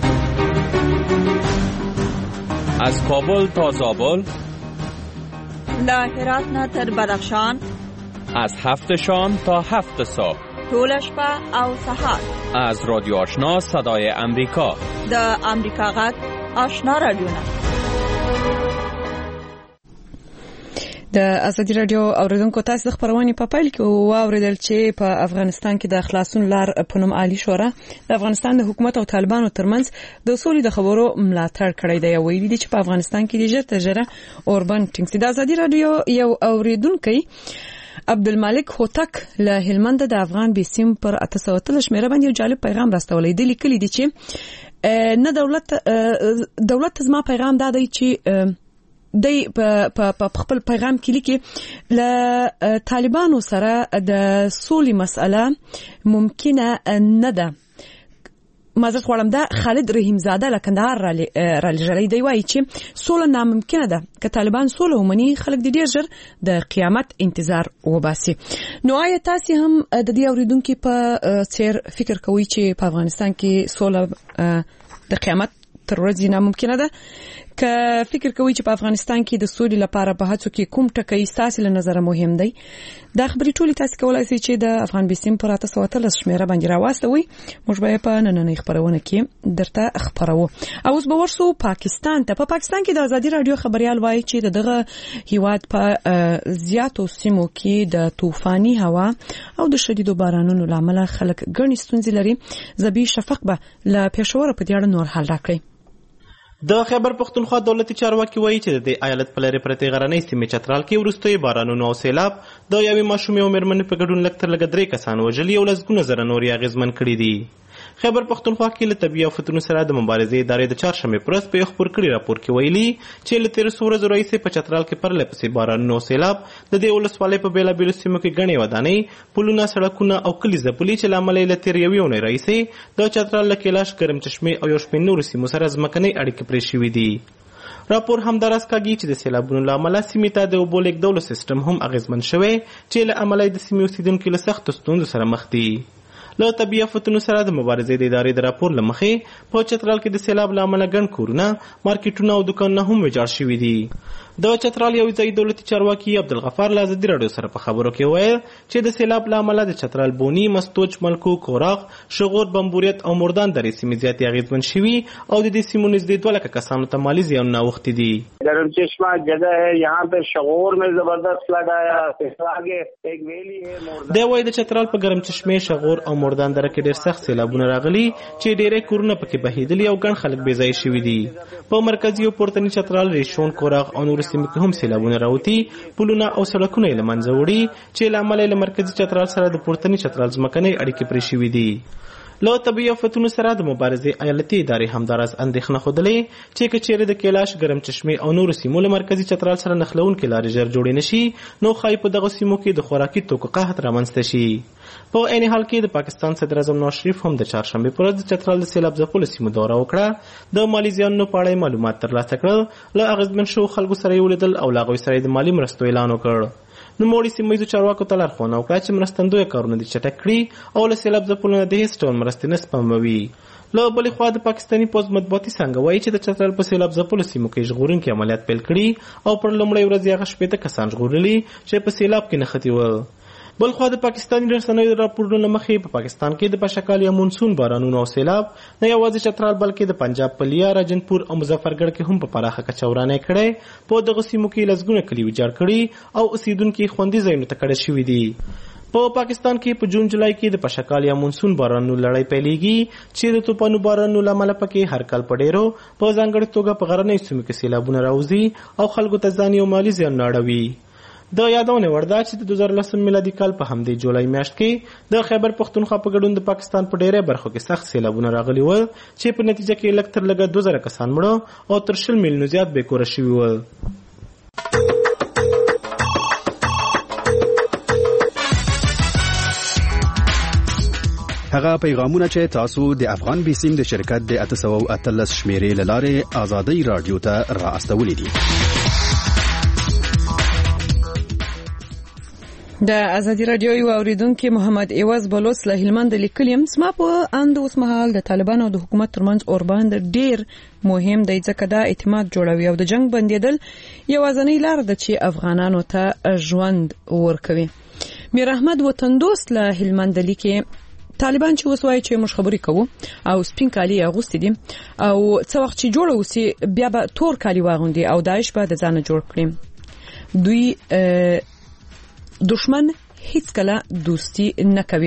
Speaker 18: از کابل تا زابل،
Speaker 19: له هرات نه تر بدخشان،
Speaker 18: از هفت شام تا هفت صبح،
Speaker 19: طول شپه او سحر،
Speaker 18: از رادیو آشنا صدای امریکا،
Speaker 19: د امریکا غږ آشنا رادیو.
Speaker 1: د ازادي رادیو اوریدونکو تاسو د خبرونې په پیل کې واوریدل چې په افغانستان کې د خلاصون لار په نوم عالی شورا د افغانستان د حکومت او طالبانو ترمنځ د سولې د خبرو ملاتړ کړی دی. ویلي دي چې په افغانستان کې د ژر تر ژره اوربان ټینګ د ازادي رادیو یو اوریدونکو عبدالمالک هوتک له هلمند د افغان بیسیم پر اته سوه اتلس شمیره باندې یو جالب پیغام راستولی دی. لیکلي دي چې نه دولت دولت زما پیغام دا دی چې د په خپل پیغام کې لیکي ل طالبانو سره د سولې مسأله ممکنه نه ده. معذرت غواړم، دا خالد رحیم زاده له کندهار را لېږلی دی، وایي چې سوله ناممکنه ده، که طالبان سوله ومني خلک د ډېر ژر د قیامت انتظار وباسي. نو آیا تاسې هم د دې اورېدونکي په څېر فکر کوئ چې په افغانستان کې سوله د قیامت تر ورځې ناممکنه ده؟ که فکر کوئ چې په افغانستان کې د سولې لپاره په هڅو کې کوم ټکی ستاسې له نظره مهم دی، دا خبرې ټولې تاسې کولی شئ چې د افغان بیسیم پر اته سوه اتلس شمېره باندې راواستوئ. موږ به یې په نننۍ خپرونه کې درته خپروو. او اوس به ورسو پاکستان ته. په پاکستان کې د ازادي راډیو خبریال وایي چې د دغه هیواد په زیاتو سیمو کې د طوفاني هوا او د شدیدو بارانونو له امله خلک ګڼې ستونزې لري. زبی شفق به له پېښوره په دې اړه نور حال راکړي.
Speaker 20: د خیبر پختونخوا دولتي چارواکي وایي چې د دې ایالت په لرې پرتې غرنۍ سیمې چترال کې وروستیو بارانونو او سیلاب د یوې ماشومې او مېرمنې په ګډون لږ تر لږه درې کسان وژلي او لسګونه زره نور یې اغېزمن کړي دي. خیبر پختونخوا کې له طبیعي آفتونو سره د مبارزې ادارې د چهارشنبې په ورځ په یو خپور کړي راپور کې ویلي چې له تېرو څو ورځو راهیسې په چترال کې پرله پسې بارانونه او سیلاب د دې ولسوالۍ په بېلابېلو سیمو کې ګڼې ودانۍ، پلونه، سړکونه او کلي ځپلي چې له امله یې له تېرې یوې اونۍ راهیسې د چترال له کیلاش، ګرم چشمې او یو شمېر نورو سیمو سره ځمکنۍ اړیکې پرې شوي دي. راپور همداراز کاږي چې د سیلابونو له امله سیمې ته د اوبو لیږدولو سیستم هم اغېزمن شوی چې له امله د سیمې اوسېدونکي له سختو ستونزو سره مخ دي. له طبیعي آفتونو سره د مبارزې د ادارې د راپور له مخې په چترال کې د سیلاب له امله ګڼ کورونه، مارکیټونه او دوکانونه هم ویجاړ شوي دي. د چترال یو ځایي دولتي چارواکي عبدالغفار له ازادي راډیو سره په خبرو کې وویل چې د سیلاب له امله د چترال بوني، مستوج، ملکو، کوراغ، شغور، بمبوریت او مردان درې سیمې زیاتې اغېزمن شوي او د دې سیمو نږدې دوه لکه کسانو ته مالي زیانونه اوښتي دي.
Speaker 21: گرم چشمہ جگہ ہے، یہاں پہ شغور میں زبردست فلڈ آیا، آگے ایک ویلی ہے.
Speaker 20: دی وایي د چترال په ګرم چشمې، شغور او مردان دره کې ډېر سخت سیلابونه راغلي چې ډېری کورونه پکې بهېدلي او ګڼ خلک بې ځایه شوي دي. په مرکزي او پورتني چترال، ریشون، کوراغ او نورو سیمو کې هم سیلابونه راوتي، پلونه او سړکونه یې له منځه وړي چې له امله یې له مرکزي چترال سره د پورتني چترال ځمکنۍ اړیکې پرې شوي دي. له طبیعي آفتونو سره د مبارزې ایالتي ادارې همداراز اندېښنه ښودلې چې که چیرې د کیلاش، ګرم چشمې او نورو سیمو له مرکزي چترال سره نښلوونکې لارې ژر جوړې نه شي نو ښایي په دغو سیمو کې د خوراکي توکو قحط رامنځته شي. په عین حال کې د پاکستان صدر اعظم نواز شریف هم د چهارشنبې په ورځ د چترال د سیلاب ځپلو سیمو دوره وکړه. د مالي زیانونو په اړه معلومات ترلاسه کړل، له اغېزمن شوو خلکو سره یې ولیدل او له هغوی سره یې د مالي مرستو اعلان وکړ. نوموړي سیمه ییزو چارواکو ته لارښوونه وکړه چې مرستندویه کارونه دې چټک کړي او له سیلاب ځپلو نه د هېڅ ډول مرستې نه سپموي. له بلې خوا د پاکستاني پوځ مطبوعاتي څانګه وایي چې د چترال په سیلاب ځپلو سیمو کې ژغورونکي عملیات پیل کړي او پر لومړۍ ورځ یې هغه شپېته کسان ژغورلي چې په سیلاب کې نښتي ول. بل خوا د پاکستاني رسنیو د راپورونو له مخې په پاکستان کې د پشکال یا مونسون بارانونو او سیلاب نه یوازې چترال بلکې د پنجاب په لیا، راجنپور او مظفرګړ کې هم په پراخه کچه ورانۍ کړی. په دغو سیمو کې لسګونه کلي ویجاړ کړي او اوسېدونکي خوندي ځایونو ته کډه شوي دي. په پاکستان کې په جون جولای کې د پشکال یا مونسون بارانونو لړۍ پیلېږي چې د طوفانو بارانونو له امله پکې هر کال په ډېرو په ځانګړې توګه په غرنیو سیمو کې سیلابونه راوځي او خلکو ته ځاني او مالي زیانونه اړوي. د یادونه وړ ده چې د دوه زره لسم میلادي کال په همدې جولای میاشت کې د خیبر پختونخوا په ګډون د پاکستان په ډېری برخو کې سخت سیلابونه راغلي ول چې په نتیجه کې لږ تر لږه دوه زره کسان مړه او تر شل میلیونو زیات بې کوره شوي ول.
Speaker 22: هغه پیغامونه چې تاسو د افغان بیسیم د شرکت د اته سوه اتلس شمېرې له لارې ازادۍ راډیو ته را استولي دي.
Speaker 1: د ازادي راډیو یو اوریدونکو محمد ایواز بلوس له هلمند لیکلیم سما په اند اوس مهال د طالبانو او د حکومت ترمنځ اوربند ډیر مهم دی ځکه دا اعتماد جوړوي او د جنگ بندیدل یوازینۍ لار ده چې افغانانو ته ژوند ورکوي. میر احمد وطندوست له هلمند لیکي طالبان چې وسوای چې موږ خبرې کوو او سپین کالی اغوستي دي او څو وخت چې جوړ وسی بیا به تور کالی واغوندي او داعش به د ځانه جوړ کړي. دوی دشمن هیڅ کله دوستی نه کوي.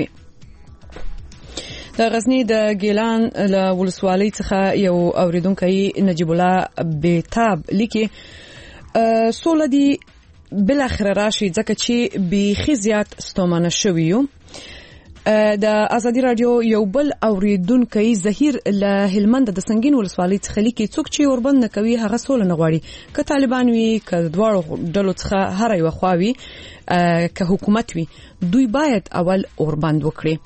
Speaker 1: د غزنی د ګیلان له ولسوالۍ څخه یو اوریدونکی نجیب الله بیتاب لیکي سوله دی بل اخر راشي ځکه چې بیخي زیات ستومانه شوی یو. د ازادي رادیو یو بل اوریدونکو زهیر له هلمند د سنگین ولسوالۍ څخه لیکي څوک چې اوربند نه کوي هغه سول نه غواړي که طالبان وي که دواړو ډلو څخه هر یو خواوي که حکومت وي دوی باید اول اوربند وکړي.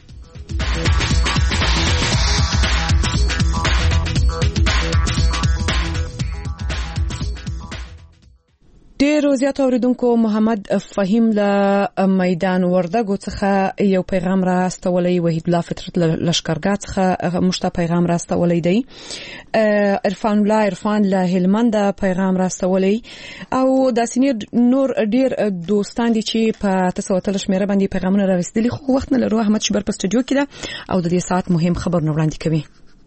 Speaker 1: ډېر زیات اوریدونکو محمد فهیم له میدان وردګو څخه یو پیغام را استولې وحید الله فطرت لشکرګاه څخه مشته پیغام را استولې دی. عرفان الله عرفان له هلمند پیغام را استولې او د سینیر نور ډېر دوستان دي چې په تاسو ته شمیره باندې پیغامونه را رسیدلي خو وخت نه لرو. احمد شبر په استودیو کې ده او د دې ساعت مهم خبر نو وړاندې کوي.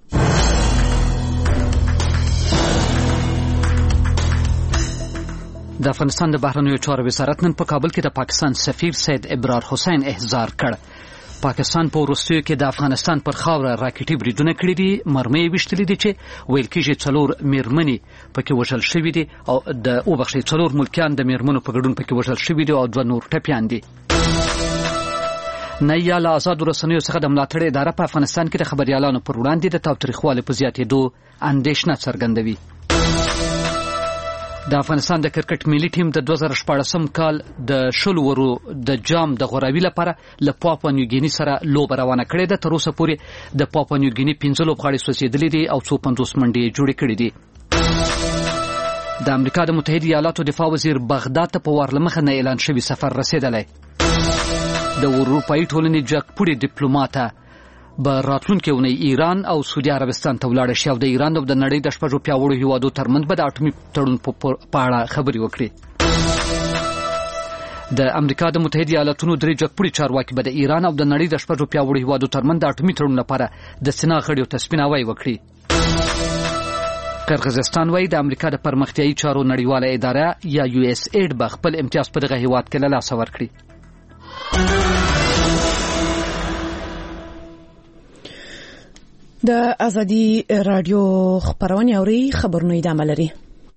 Speaker 5: د افغانستان د بهرنیو چارو وزارت نن په کابل کې د پاکستان سفیر سید ابرار حسین احضار کړ. پاکستان په وروستیو کې د افغانستان پر خاوره راکټي بریدونه کړي دي. مرمۍ وشتلې دي چې ویل کېږي څلور میرمنې پکې وژل شوي دي او د وبخښي څلور ملکیان د میرمنو په ګډون پکې وژل شوي دي او دوه نور ټپیان دي. نه یا له آزادو رسنیو څخه د ملاتړ اداره په افغانستان کې د خبريالانو پر وړاندې د تاوتریخوالي په زیاتېدو اندېښنه څرګندوي. د افغانستان د کرکټ ملي ټیم د دوه زره شپاړسم کال د شلو ورو د جام د غوراوي لپاره له پاپوا نیوګیني سره لوبه روانه کړې ده. تر اوسه پورې د پاپوا نیوګیني پنځه لوبغاړي سوځېدلي دي او څو پنځوس منډې جوړې کړې دي. د امریکا د متحده ایالاتو دفاع وزیر بغداد ته په وارلمخه نه اعلان شوی سفر رسیدلی. د اروپایي ټولنې جګپوړي ډیپلوماته به راتلونکي اونۍ ایران او سعودي عربستان ته ولاړ شي او د ایران او د نړۍ د شپږو پیاوړو هیوادو ترمنځ به د اټومي تړون په اړه خبرې وکړي. د امریکا د متحده ایالاتونو درې جګپوړي چارواکي به د ایران او د نړۍ د شپږو پیاوړو هیوادو ترمنځ د اټومي تړون لپاره د سنا غړیو ته سپیناوی وکړي. قرغیزستان وايي د امریکا د پرمختیایي چارو نړیواله اداره یا یو اس ایډ به خپل امتیاز په دغه هیواد کې له لاسه ورکړي.
Speaker 1: د ازادي رادیو خبرونه اوري خبرونه ادامه لري.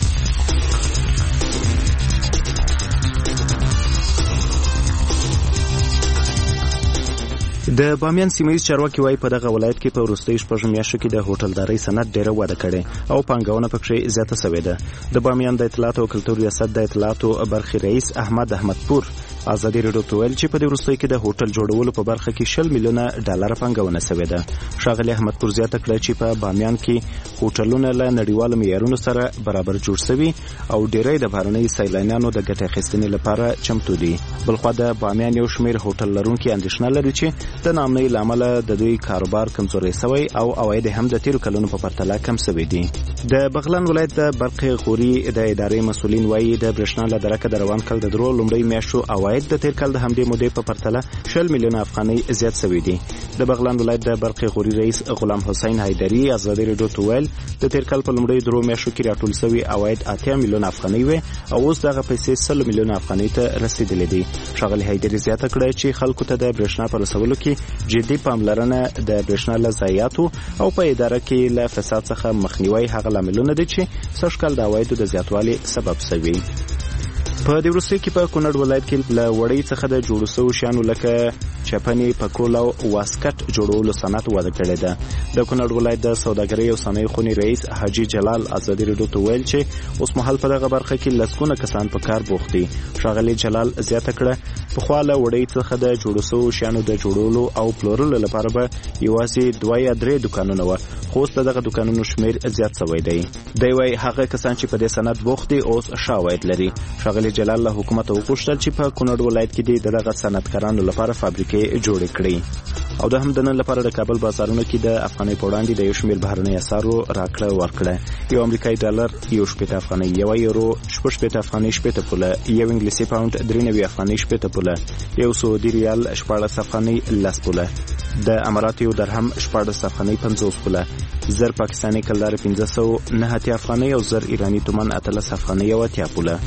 Speaker 2: د بامیان سیمایي چارواکي وايي په دغه ولایت کې په وروستۍ شپږ میاشتو کې د هوټلدارۍ صنعت ډېره وده کړې او پانګونه پکې زیاته شوې ده. د بامیان د اطلاعات او کلتور ریاست د اطلاعاتو برخې رئیس احمد احمدپور ازادي رادیو ته ویل چې په دې وروستۍ کې د هوټل جوړولو په برخه کې شل میلیونه ډالر پانګونه شوې ده. ښاغلي احمدپور زیاته کړه چې په بامیان کې هوټلونه له نړیوالو معیارونو سره برابر جوړ شوي او ډېری د بهرنۍ سیلانیانو د ګټې اخیستنې لپاره چمتو دي. بلخوا د بامیان یو شمېر هوټل لرونکي اندېښنه لري چې د ناامنۍ له امله د دوی کاروبار کمزوری شوی او عواید هم د تیرو کلونو په پرتله کم شوي دي. د بغلان ولایت د برق غوري د ادارې مسولین وایي د برېښنا له درکه د روان کال د درو لومړۍ میاشتو عواید د تیر کال د همدې مودې په پرتله شل میلیونه افغانۍ زیات شوي دي. د بغلان ولایت د برق غوري رئیس غلام حسین حیدری ازادي رادیو ته ویل د تیر کال په لومړۍ درو میاشتو کې راټول شوي عواید اتیا میلیونه افغانۍ وي او اوس دغه پیسې سل میلیونه افغانۍ ته رسیدلې دي. ښاغلي حیدری زیاته کړه چې خلکو ته د برېښنا په رسولو کې جدي پاملرنه د برېښنا له ضایعاتو او په اداره کې له فساد څخه مخنیوي هغه لاملونه دي چې سږ کال د عوایدو د زیاتوالي سبب شوي. په دې وروستۍ کې په کونړ ولایت کې له وړۍ څخه د جوړو شوو شیانو لکه چپنې پکول او واسکټ جوړولو صنعت وده کړې ده. د کونړ ولایت د سوداګرۍ او صنایعو خونې رئیس حاجي جلال ازادي رادیو ته ویل چې اوس مهال په دغه برخه کې لسګونه کسان په کار بوخت دي. ښاغلي جلال زیاته کړه پخوا له وړۍ څخه د جوړو شوو شیانو د جوړولو او پلورلو لپاره به یوازې دوه یا درې دوکانونه وو خو اوس دغه دوکانونو شمېر زیات شوی دی. دی وايي هغه کسان چې په دې صنعت بوخت دي اوس ښه عواید لري. ښاغلي جلال له حکومت وغوښتل چې په کونړ ولایت کې د دغه صنعتکارانو لپاره فابریکې جوړې کړي. او د هم د نن لپاره د کابل بازارونو کې د افغانۍ په وړاندې د یو شمېر بهرنۍ اسعارو راکړه ورکړه. یو امریکایي ډالر یو شپېته افغانۍ، یو یورو شپږ شپېته افغانۍ شپېته پوله، یو انګلیسي پاونډ درې نوي افغانۍ شپېته پوله، یو سعودي ریال شپاړس افغانۍ لس پوله، د اماراتو یو درهم شپاړس افغانۍ پنځوس پوله، زر پاکستاني کلدار پنځه سوه نهه اتیا افغانۍ او زر ایراني تومان اتلس افغانۍ او اتیا پوله.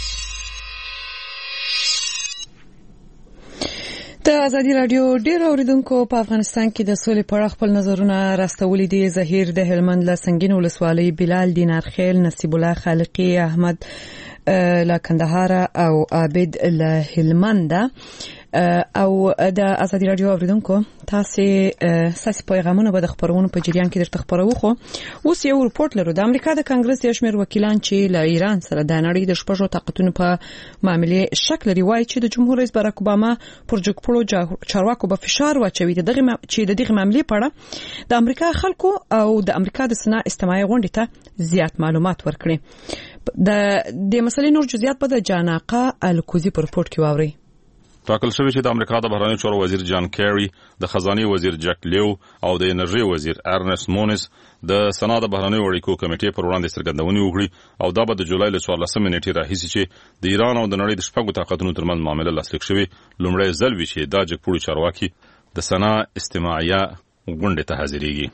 Speaker 1: د ازادي رادیو ډیر اوریدونکو په افغانستان کې د سولې په اړه خپل نظرونه راستولي دي. زهیر د هلمند له سنگین ولسوالۍ، بلال دینارخیل، نصیب الله خالقی، احمد له کندهار او عابد له هلمند او د ازادي رادیو اوریدونکو تاسو ساسي پیغامونه به د خبرونو په جریان کې درته خبرو خو اوس یو رپورت لرو د امریکا د کانګرس یو شمېر وکیلان چې له ایران سره د نړۍ د شپږو طاقتونو په معاملې شک لري وایي چې د جمهور رئیس باراک اوباما پر جګپړو چارواکو به فشار واچوي د دغه چې د دغه معاملې په اړه د امریکا خلکو او د امریکا د سنا استماعي غونډې ته زیات معلومات ورکړي د د مسلې نور جزئیات په د جاناقه الکوزي په رپورت کې واوري.
Speaker 3: ټاکل شوی چې د امریکا د بهرنیو چارو وزیر جان کیری، د خزانه وزیر جک لیو او د انرژي وزیر ارنست مونز د سنا د بهرنیو اړیکو کمیټې پر وړاندې څرګندونې وکړي او دا به د جولای له څوارلسمې نیټې راهیسې چې د ایران او د نړۍ د شپږو طاقتونو ترمنځ معامله لاسلیک شوې لومړی ځل وي چې دا جګپوړي چارواکي د سنا استماعیه غونډې ته حاضرېږي.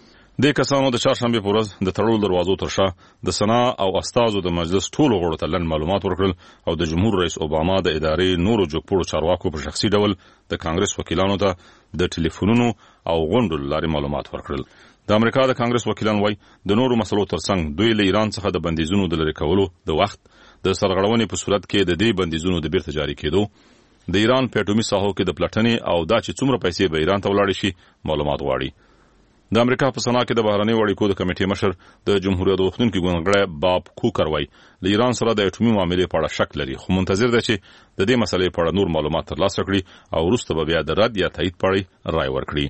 Speaker 3: د کسانو د چهارشنبه په ورځ د تړلو دروازو تر شا د سنا او استازو د مجلس ټولو غړو ته لنډ معلومات ورکړل او د جمهور رئیس اوباما د ادارې نورو جګپوړو چارواکو په شخصي ډول د کانګرس وکیلانو ته د ټلیفونونو او غونډو لارې معلومات ورکړل. د امریکا د کانګرس وکیلان وایي د نورو مسلو ترڅنګ دوی له ایران څخه د بندیزونو د لرې کولو د وخت د سرغړونې په صورت کې د دې بندیزونو د بیرته جاري کېدو د ایران په اټومي ساحو کې د پلټنې او دا چې څومره پیسې به ایران ته ولاړې شي معلومات غواړي. د امریکا په سنا کې د بهرنیو اړیکو د کمیټې مشر د جمهوریت غوښتونکي ګوندګړی باب کوکر وایي له ایران سره د اټومي معاملې په اړه شک لري خو منتظر دی چې د دې مسلې په اړه نور معلومات ترلاسه کړي او وروسته به بیا د رد یا تایید په اړه رائے ورکړي.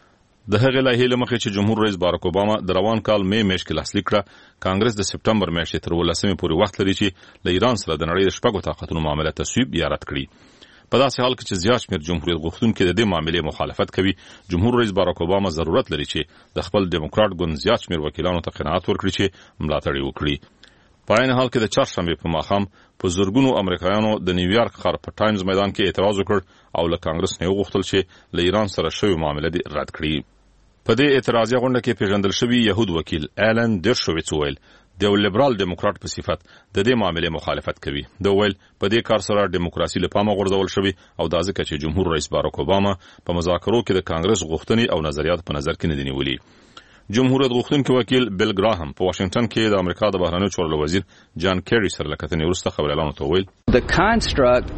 Speaker 3: د هغې لایحې له مخې چې جمهور رئیس باراک اوباما د روان کال مې میاشت کې لاسلیک کړه کانګرس د سپټمبر میاشتې تر ولسمې پورې وخت لري چې له ایران سره د نړۍ د شپږو طاقتونو معامله تصویب یا رد کړي. په داسې حال کې چې زیات شمېر جمهوریت غوښتونکي د دې معاملې مخالفت کوي جمهور رئیس باراک اوباما ضرورت لري چې د خپل ډیموکراټ ګوند زیات شمېر وکیلانو ته قناعت ورکړي چې ملاتړ یې وکړي. په عین حال کې د چهارشنبې په ماښام په زرګونو امریکایانو د نیویارک ښار په ټایمز میدان کې اعتراض وکړ او له کانګرس نه وغوښتل چې له ایران سره شوې معامله دې رد کړي. په دې اعتراضي غونډه کې پیژندل شوی یهود وکیل ایلن ډیرشویټس وویل د یو لیبرال ډیموکراټ په صفت د دې معاملې مخالفت کوي. د ویل په دې کار سره ډیموکراسي له پامه غورځول شوی او دا ځکه چې جمهور رئیس باراک اوباما په مذاکرو کې د کانګرس غوښتنې او نظریات په نظر کې نه دي نیولي. جمهوریت غوښتونکي وکیل بیل ګراهم په واشنگټن کې د امریکا د بهرنیو چارو وزیر جان کیری سره له کتنې وروسته خبريالانو ته ویل
Speaker 4: The construct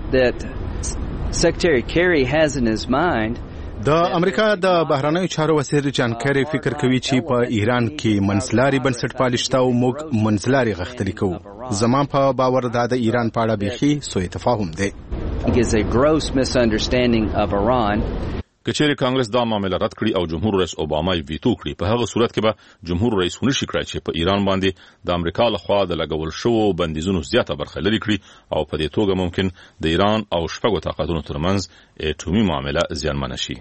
Speaker 4: that Secretary Kerry has in his mind
Speaker 22: د امریکا د بهرنیو چارو وزیر جان کیری فکر کوي چې په ایران کې منځلاري بنسټ پالشته او موږ منځلاري غښتلي کوو. زموږ په باور دا د ایران په اړه بيخي سوء تفاهم دی.
Speaker 4: It is a gross misunderstanding of Iran.
Speaker 3: کچېرې کانګرس دا معامله رد کړي او جمهور رئیس اوباما یې ویتو کړي په هغه صورت کې به جمهور رئیس ونشي کړای چې په ایران باندې د امریکا لخوا د لګول شوو بندیزونو زیاته برخه لري کړي او په دې توګه ممکن د ایران او شپږو طاقتونو ترمنځ اټومي معامله زیانمنه شي.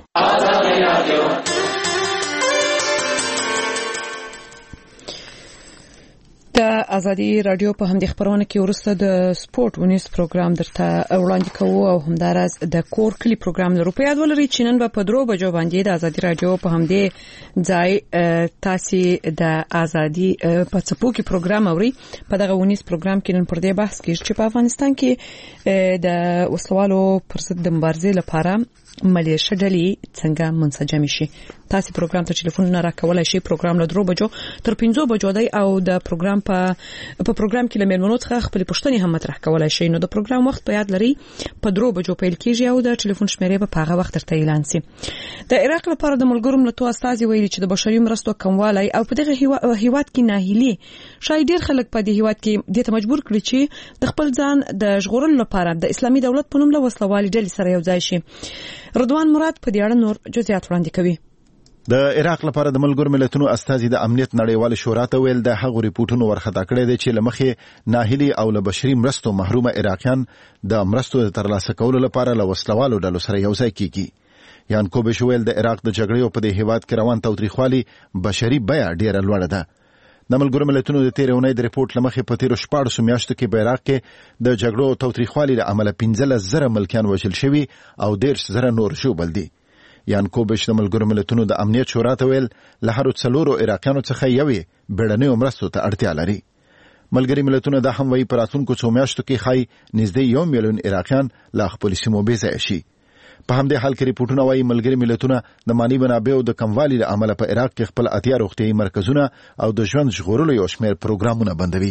Speaker 1: د ازادي رادیو په همدې خبرونه کې ورسته د سپورت ونیس پروګرام درته وړاندې کوو او همدارس د کور کلی پروګرام لرو. په یاد ولرئ چې نن به په درو بجو باندې د ازادي رادیو په همدې ځای تاسو د ازادي په څپو کې پروګرام اوري. په دغه ونیس پروګرام کې نن پر دې بحث کیږي چې په افغانستان کې د وسلوالو پر ضد د مبارزې لپاره ملیشه ډلې څنګه منسجم شي. تاسو پروګرام ته ټلیفون نه راکولای شئ. پروګرام له درو بجو تر پنځو بجو دی او د پروګرام په په پروګرام کې لمنونو څخه خپل پوښتنې هم مطرح کولای شئ. نو د پروګرام وخت په یاد لري په درو بجو پیل کیږي او د ټلیفون شمیرې په هغه وخت ترته اعلان شي. د عراق لپاره د ملګرو ملتونو استازي ویلي چې د بشري مرستو کموالی او په دغه هیواد کې ناهیلي شاید ډیر خلک په دې هیواد کې د ته مجبور کړي چې د خپل ځان د ژغورلو لپاره د اسلامي دولت په نوم له وسلوالي ډلې سره یو ځای شي. رضوان مراد په دې اړه نور جزئیات وړاندې کوي.
Speaker 2: د عراق لپاره د ملګرو ملتونو استازي د امنیت نړیوال شورا ته ویل د هغو ریپورتونو ورخطا کړی دی چې لمخې ناهیلي او له بشري مرستو محرومه عراقیان د مرستو د ترلاسه کولو لپاره له وسلوالو ډلو سره یو ځای کیږي. یان کوبش ویل د عراق د جګړې په دې هیواد کې روان تاوتریخوالي بشري بیه ډیره لوړه ده. د ملګرو ملتونو د تیر اونۍ د ریپورت لمخې په تیرو شپاړسو میاشتو کې په عراق کې د جګړو او تاوتریخوالي له امله پنځلس زره ملکیان وژل شوي او دېرش زره نور ژوبل دي. یان کوبش د ملګرو ملتونو د امنیت شورا ته ویل له هر څلورو عراقیانو څخه یوې بیړنیو مرستو ته اړتیا لري. ملګري ملتونه دا هم وایي په راتلونکو څو میاشتو کې ښایي نږدې یو میلیون عراقیان له خپلو سیمو بېځایه شي. په همدې حال کې ریپورتونه وایي ملګري ملتونه د مالی منابعو د کموالي له امله په عراق کې خپل اتیا روغتیايي مرکزونه او د ژوند ژغورلو یو شمېر پروګرامونه بندوي.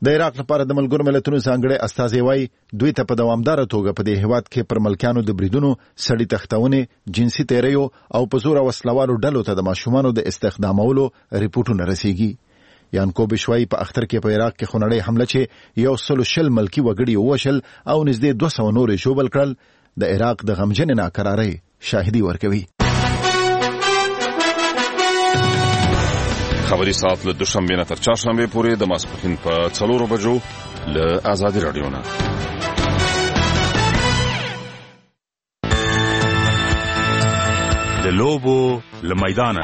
Speaker 6: د عراق لپاره د ملګرو ملتونو ځانګړي استازي وايي دوی ته په دوامداره توګه په دې هیواد کې پر ملکیانو د بریدونو، سړي تختونې، جنسي تیریو او په زور وسلوالو ډلو ته د ماشومانو د استخدامولو ریپورتونه رسیږي. یانکو بشوای په اختر کې په عراق کې خونړۍ حمله چې یو سل شل ملکی وګړي وشل او نږدې دوه سوه نور ژوبل کړل د عراق د غمجن ناکرارۍ شاهدي ورکوي.
Speaker 3: خبري ساعت له دوشنبه نه تر چهارشنبه پورې د ماسپښین په څلورو بجو له آزادي رادیو نه.
Speaker 7: د لوبو له میدانه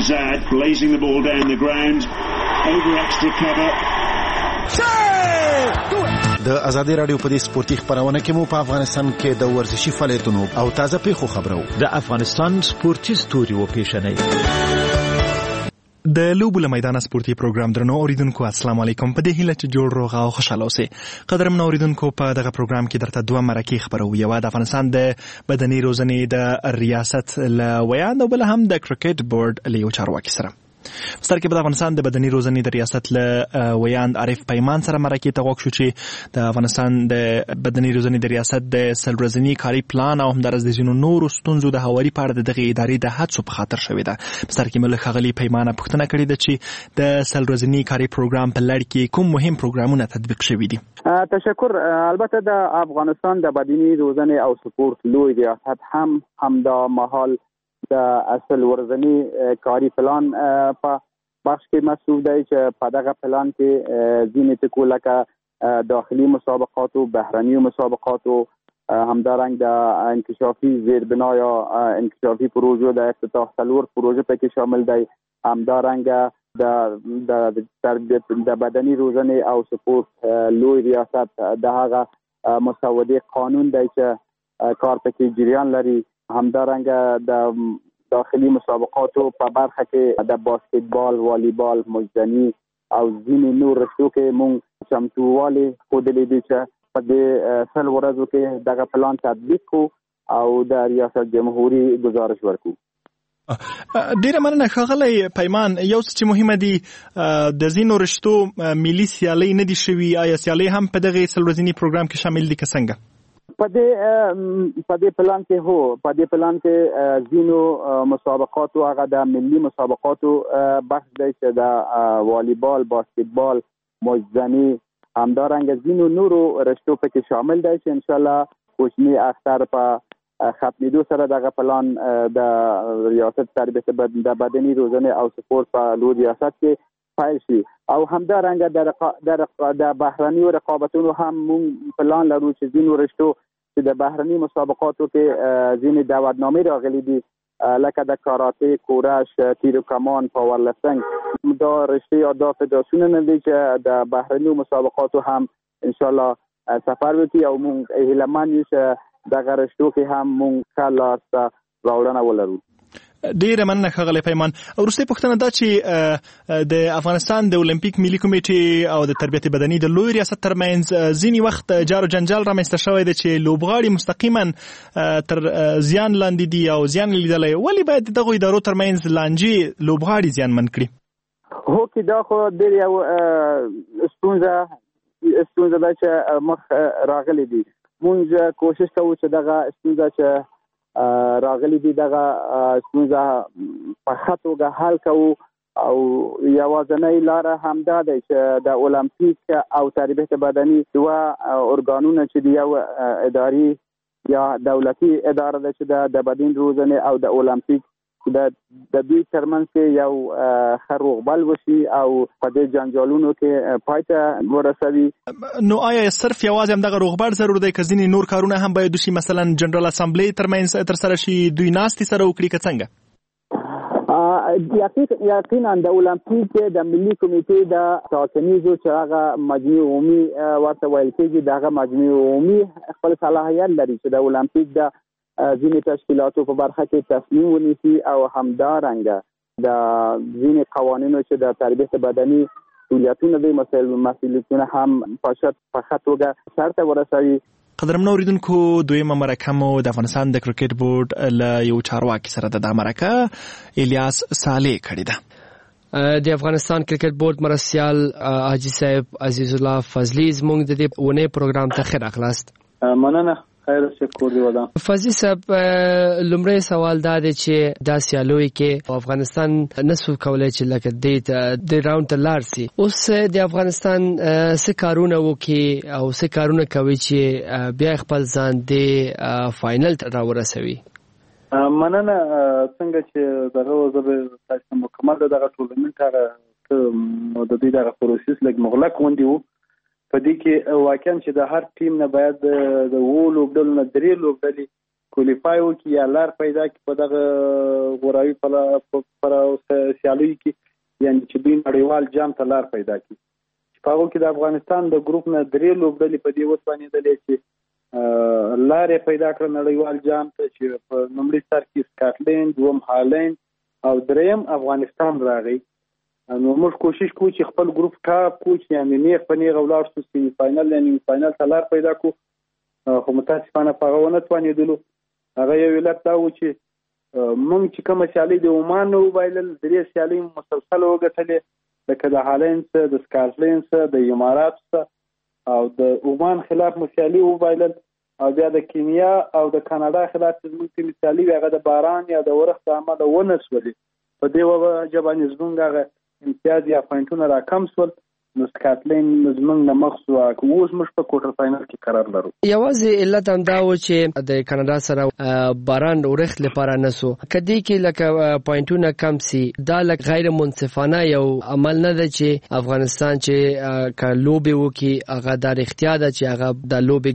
Speaker 6: د آزادي رادیو په دې سپورتي خبرونه کې مو په افغانستان کې د ورزشي فعالیتونو او تازه پیښو خبرو
Speaker 23: د افغانستان سپورتي ستوري و پیښنې
Speaker 15: د لوبو له میدانه سپورتي پروګرام درنو اوریدونکو السلام علیکم. په دې هیله چې جوړ روغ او خوشاله اوسئ. قدرمن اوریدونکو په دغه پروګرام کې درته دوه مرکې خبرو. یوه د افغانستان د بدني روزنې د ریاست له ویاند او بل هم د کرکټ بورډ له یو چارواکي سره. ستر کې په افغانستان د بدني روزنې د ریاست له ویاند عارف پیمان سره مرکې ته غوښ شو چې د افغانستان د بدني روزنې د ریاست د سل ورځني کاري پلان او همدارس د ځینو نورو ستونزو د هواري په اړه د دغه ادارې د هڅو په خاطر شوې ده. ستر کې ملک غلي پیمانه پوښتنه کړې ده چې د سل ورځني کاري پروګرام په لړ کې کوم مهم پروګرامونه تطبیق شوي دي.
Speaker 24: تشکر. البته د افغانستان د بدني روزنې او سپورت لوی ریاست هم همدا مهال د اصل ورځنی کاری پلان په بخش کې مسئول دی چې په دغه پلان کې ځینې ټکو لکه داخلي مسابقات او بهرني مسابقات او همدارنګ د انکشافي زیربنا یا انکشافي پروژو د افتتاح څلور پروژه پکې شامل دی. همدارنګ د د تربیت د بدني روزنې او سپورت لوی ریاست د هغه مسودې قانون دی چې کار پکې جریان لري. همدارنګه د داخلي مسابقاتو په برخه کې د باسکتبال، والیبال، مجدنی او ځینې نور رشتو کې مونږ چمتووالی ښودلی دی چې په دې سل ورځو کې دغه پلان تطبیق کو او د ریاست جمهوری گزارش ورکو.
Speaker 15: ډیره مننه ښاغلی پیمان. یو څه چې مهمه دي د ځینو رشتو ملي سیالۍ نه دي شوي، آیا سیالۍ هم په دغه سل ورځني پروګرام کې شامل دي که څنګه؟
Speaker 24: په دې په دې پلان کې هو په دې پلان کې ځینو مسابقاتو هغه د ملي مسابقاتو بحث دی چې د والیبال، باسکتبال، مجدنی همدارنګه ځینو نورو رشتو پکې شامل دی چې ان شاء الله کوچني اختر په ختمېدو سره دغه پلان د ریاست تربیت د بدني روزنې او سپورت په لوی ریاست کې فایل شي. او همدارنګه د رقا... د بهرنیو رقابتونو هم مونږ پلان لرو چې ځینو رشتو چې د بهرني مسابقاتو کې ځینې دعوتنامې راغلي دي لکه د کاراته، کورش، تیر کمان، پاورلفټینګ، دا رشتې یا دا فدراسیونونه دي چې د بهرنیو مسابقاتو هم ان شاء الله سفر وکړي او مونږ هیلهمن یو چې دغه رشتو کې هم مونږ کله راوړنه ولرو.
Speaker 15: ډیره مننه ښاغلی پیمان. وروستۍ پوښتنه دا چې د افغانستان د اولمپیک ملي کمیټې او د تربیت بدني د لوی ریاست ترمنځ ځینې وخت جار جنجال رامنځته شوی دی چې لوبغاړي مستقیما تر زیان لاندې دي او زیان لیدلی. ولې باید دغو ادارو ترمنځ لانجې لوبغاړي زیانمن کړي؟
Speaker 24: هو کې دا خو ډېر یو ستونزه ستونزه ده چې مخ راغلی دي. مونږ کوشش کوو چې دغه ستونزه چې راغلی دی دغه ستونزه په ښه توګه حل کوو او یوازینۍ لاره همدا دی چې د اولمپیک او تربیت بدني دوه ارګانونه چې د یو اداري یا دولتي اداره ده چې د بدن روزنې او د اولمپیک د د دوی ترمنځ کې یو ښه روغبل وشي او په دې جنجالونو کې پای ته ورسوي.
Speaker 15: نو آیا صرف یوازې همدغه روغبړ ضرور دی که ځینې نور کارونه هم باید وشي، مثلا جنرال اسامبلی ترمنځ ترسره شي، دوی ناستې سره وکړي که څنګه؟
Speaker 24: یقینا د اولمپیک د ملي کمیټې د ټاکنیزو چې هغه مجمع عمومي ورته ویل کېږي دغه مجمع عمومي خپل صلاحیت لري چې د اولمپیک د ځینې تشکیلاتو په برخه کې تصمیم ونیسي او همدارنګه د ځینې قوانینو چې د تربیت بدني مسؤلیتونه دي مسؤلیتونه هم په ښه توګه سرته ورسوي.
Speaker 15: قدرمنو اوریدونکو دویمه مرکه مو د افغانستان د کرکټ بورډ له یو چارواکي سره د مرکه الیاس صالح کړې ده.
Speaker 9: د افغانستان کرکټ بورډ مرستیال حاجی صاحب عزیز الله فضلی زموږ د دې ونې پروګرام ته خیر اخلاست.
Speaker 24: مننه. خیر شه کور دی ودا.
Speaker 9: فضلی صاحب لومړی سوال دا دی چې دا سیالوي کې افغانستان نسو کولای چې لکه د راوند ته لاړ سي. اوس د افغانستان څه کارونه وکي او څه کارونه کوي چې بیا خپل ځان د فائنل ته راورسوي؟
Speaker 24: مننه. څنګه چې دغه وزره تاسو مکمل دغه ټورنمنت هغه د دې دغه پروسس لګ مغلق وندي وو په دې کې واقعا چې د هر ټیم نه باید د وولو بدل نه درې لوبډلې کولیفای وکړي یا لار پیدا کړي په دغه غوراوي پر سیالي کې یعنی چې دوی نړیوال جام ته لار پیدا کړي. په هغه کې د افغانستان د ګروپ نه درې لوبډلې په دې وسپانېدلې چې لارې پیدا کړ نړیوال جام ته چې په نومړي سر کې سکاټلند، دوم هالند او دریم افغانستان راغی. نو موږ کوشش کوو چې خپل ګروپ ټاپ کوو چې یعنې نیغ په نیغه ولاړ شو سیمي فاینل یعنې فاینل ته لار پیدا کړو، خو متاسفانه په هغه ونه توانېدلو. هغه یو علت دا و چې موږ چې کومه سیالي د عمان نه وبایلل، درې سیالۍ مسلسل وګټلې لکه د هالند څخه، د سکاټلند څخه، د امارات څخه او د عمان خلاف مسیالي وبایلل او بیا د کینیا او د کاناډا خلاف چې موږ کومې سیالي وې هغه د باران یا د ورښت له امله ونه شولې. په دې وجه باندې زموږ هغه امتیاز یا پوینټونه راکم شول. نو سکاټلند زموږ نه مخ شو. اوس موږ په کوارټر فاینل کې قرار لرو.
Speaker 9: یوازې علت همدا و چې د کاناډا سره باران ورښت لپاره نه سو. کدی کې لکه پوینټونه کم سي دا لکه غیر منصفانه یو عمل نه ده چې افغانستان چې ک لوبي وکي هغه د اختیار ده چې هغه د لوبي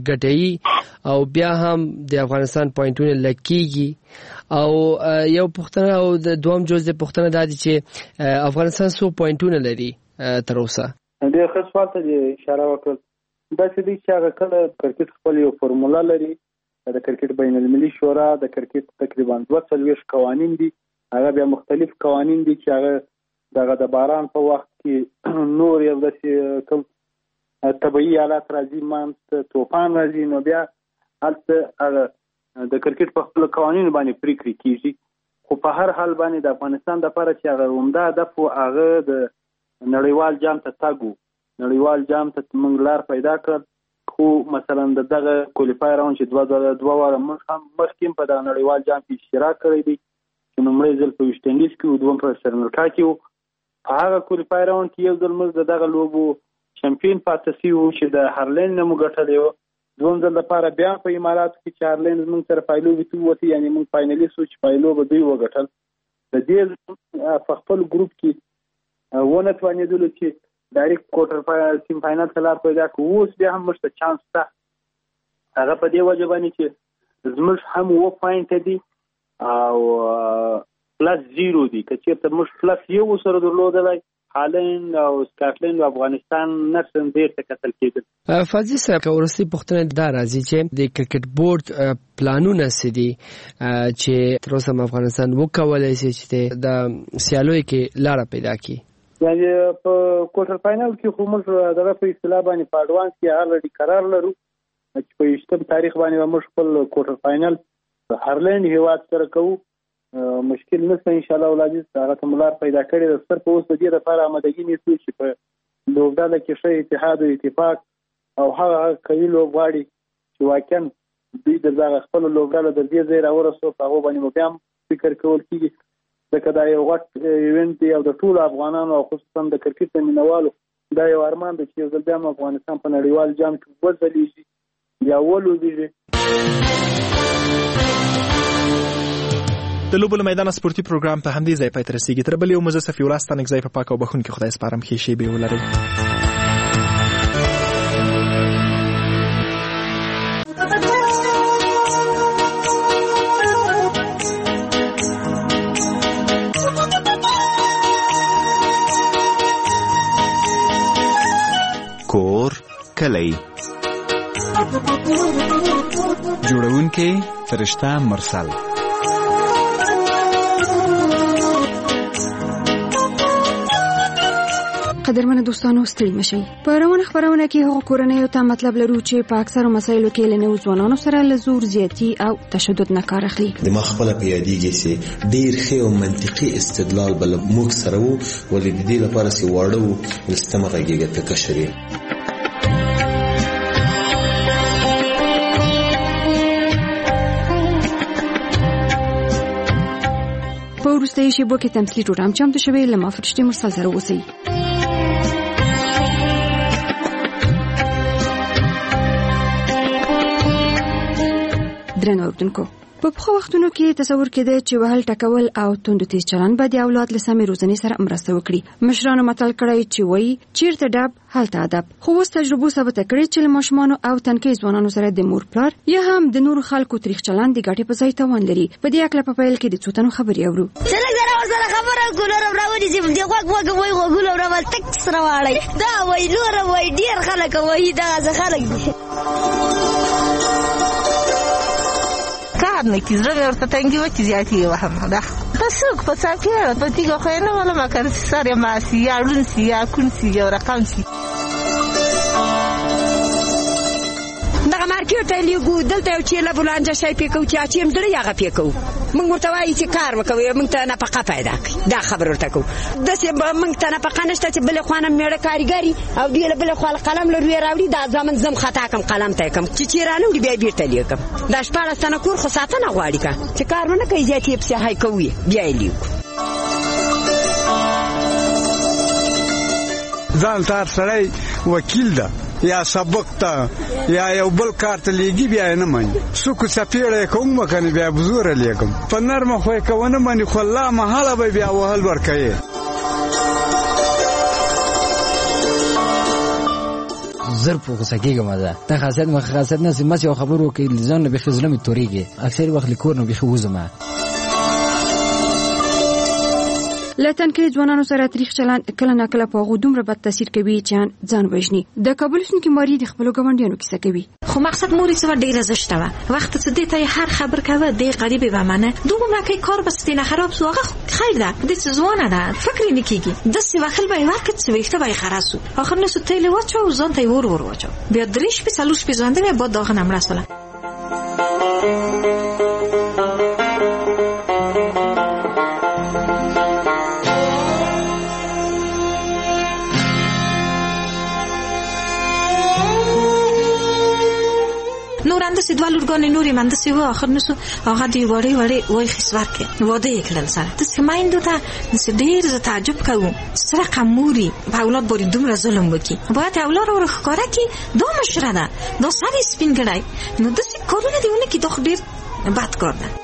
Speaker 9: ګټي او بیا هم د افغانستان پوینټونه لکېږي. او یو پښتنه او د دوم جز د پښتنه د دي چې افغانستان سو پوینټونه لري تر اوسه.
Speaker 24: د خاص سوال ته اشاره وکړ دا چې د هغه کله کرکټ خپل یو فرمولا لري. د کرکټ بین المللي شورا د کرکټ تقریبا دوه څلوېښت قوانین دي. هغه بیا مختلف قوانین دي چې هغه دغه د باران په وخت کې نور یو داسې کوم طبیعي حالات راځي، مانځ طوفان راځي، نو بیا هلته هغه د کرکټ په خپل قوانینو باندې پریکړې کیږي. خو په هر حال باندې د افغانستان لپاره چې هغه عمده هدف و هغه د نړیوال جام ته تګ و. نړیوال جام ته موږ لار پیدا کړل. خو مثلا د دغه کولیفای راوند چې دوه دوه واره موږ هم مخکې په دغه نړیوال جام کې اشتراک کړی دی چې لومړی ځل په ویسټ انډیز کې و، دویم په سریلانکا کې و. په هغه کولیفای راوند کې یو ځل موږ د دغه لوبو چمپیون پاتې سوي وو چې د هالند نه مو ګټلی و. دویم ځل لپاره بیا په اماراتو کې چې هالند زموږ سره پایلوبې ته ووتې، یعنې موږ فاینلیست وو چې پایلوبه دوی وګټل. د دې په خپل ګروپ کې ونه توانېدلو چې ډایرکټ کوارټر سیم فاینل ته لار پیدا کړو. اوس بیا هم موږ ته چانس شته. هغه په دې وجه باندې چې زموږ هم اووه پوینټه دي او پلس زیرو دي. که چېرته موږ پلس یو ورسره درلودلی، هالند او سکاټلند او افغانستان نفسن ډېر ته کتل کېدل.
Speaker 9: فضلي صاحب که وروستۍ پوښتنه دا راځي چې د کرکټ بورډ پلانونه څه دي چې تر اوسه افغانستان وکولی شي چې د سیالیو کې لاره پیدا کړي؟
Speaker 24: یعنې په کوارټر فاینل کې خو موږ دغه په اصطلاح باندې په اډوانس کې الریډي قرار لرو چې په یویشتم تاریخ باندې به موږ خپل کوارټر فاینل هالند هېواد سره کوو. مشکل نشته انشاءالله ولادیز هغه ته مو لار پیدا کړې ده. صرف اوس د دې لپاره آمادګي نیسو چې په لوبډله کې ښه اتحاد او اتفاق او هغه قوي لوبغاړي چې واقعا دوی د دغه خپلو لوبډله د دې ځای راورسو په هغو باندې مو بیا هم فکر کول کېږي. ځکه دا یو غټ ایونټ دی او د ټولو افغانانو او خصوصا د کرکټ د مینوالو دا یو ارمان دی چې یو ځل بیا هم افغانستان په نړیوال جام کې وځلیږي یا ولوبېږي.
Speaker 15: د لوبو له میدانه سپورتي پروګرام په همدې ځای پای ته رسېږي. تر بل یو مزه صفي ورځ ته نږدې په پاک او بښونکي خدای سپارم. ښې شېبې ولرئ.
Speaker 10: کور کلی جوړونکي فرشته مرسل.
Speaker 8: قدرمن دوستانو ستړي مشي په روانه خبرونه کې هغه کورنۍ ته مطلب لرو چې په اکثرو مسایلو کې له نوو ځوانانو سره له زور زیاتی او تشدد نه کار اخلي.
Speaker 11: د ما خپل پیادیږي چې ډیر ښه او منطقي استدلال بل موږ سره وو ولې د دې لپاره چې واړو ولستمغه کېږي تکشري.
Speaker 8: په وروستۍ شیبو کې تمثیلي پروګرام چمتو شوی له ما فرشتي مرسل سره اوسئ. درنو اردوونکو، په پخوا وختونو کې تصور کېده چې وهل ټکول او توند تیز چلن به د اولاد له سمې روزنې سره مرسته وکړي. مشرانو متل کړی چې وایي چیرته ډب هلته ادب. خو اوس تجربو ثابته کړې چې له ماشومانو او تنکي ځوانانو سره د مور پلار یا هم د نورو خلکو تریخ چلن د ګټې په ځای تاوان لري. په دې اړه په پیل کې د څو تنو خبرې اورو.
Speaker 13: څنګه زره ورسره خبره کوله راوړي چې دی غوږ غوږ وای غوږ راول تک سره واړی دا وای لور وای ډیر خلک وای دا ځ خلک دي کار نه کی زړه ورته تنګي و چې زیاتی وهم دا تاسو په څا کې په تیګه خو نه ولا ما کار سره ما سیا لون سیا کون سیا رقم سیا دا مارکیټ ته لیکو دلته چې لا بلانجه شي پکو چې اچیم درې هغه پکو موږ ورته وایي چې کار وکوي موږ ته نه پقه پیدا کړي دا خبر ورته کو د څه موږ ته نه پقه نشته چې بل خوانه میړه کاریګری او دی له بل خو قلم لري راوړي دا ځمن زم خطا کم قلم ته کم چې چیرانه دی بیا بیرته لیکم دا شپاله سنه کور خو ساتنه غواړي کا چې کار نه کوي ځاتې په هاي کوي بیا لیکو
Speaker 14: ځان تار سړی وکیل ده یا سبق ته یا یو بل کار ته لیږي بیا نه مانی څوک سپیړه کوم مکنه بیا بزور لیکم په نرمه خو کوونه مانی خو الله محاله به بیا وهل ورکوي.
Speaker 25: زر په غوسه کېږم ده ته خاصیت مخ خاصیت نه سم چې خبرو کې ځان نه به خزلمي توريږي اکثر وخت لیکور نه به خوزمه
Speaker 8: لتنکي ځوانانو سره تاریخ چلان کله نه کله په غو دومره بد تاثیر کوي چې ځان وژني. د کابل سن کې ماري د خپل ګوندونو کیسه کوي.
Speaker 26: خو مقصد موري څه ډیره زشته و وخت څه دې ته هر خبر کوي د غریبي و منه دومره کې کار بس دینه خراب سوغه خیر ده د څه ځوانه ده فکر نه کیږي د څه وخت به وخت څه وخت به خراسو اخر نو ستې له وچو ځان ته ور ور وچو بیا درېش په سلوش په ځان دې به دغه نمړه سره نورانده سیدوال ورګانې نورې منده سی و اخر نسو هغه دی وړي وړي وای خسوار کې واده یې کړل سره د سمایندو ته د ډیر ز تعجب کوم سره قموري په اولاد بوري دومره ظلم وکي باید اولاد ور ښکارا کې دوه مشره ده دو ساري سپین ګړای نو د څه کورونه دیونه کې دوه ډیر بد کار ده.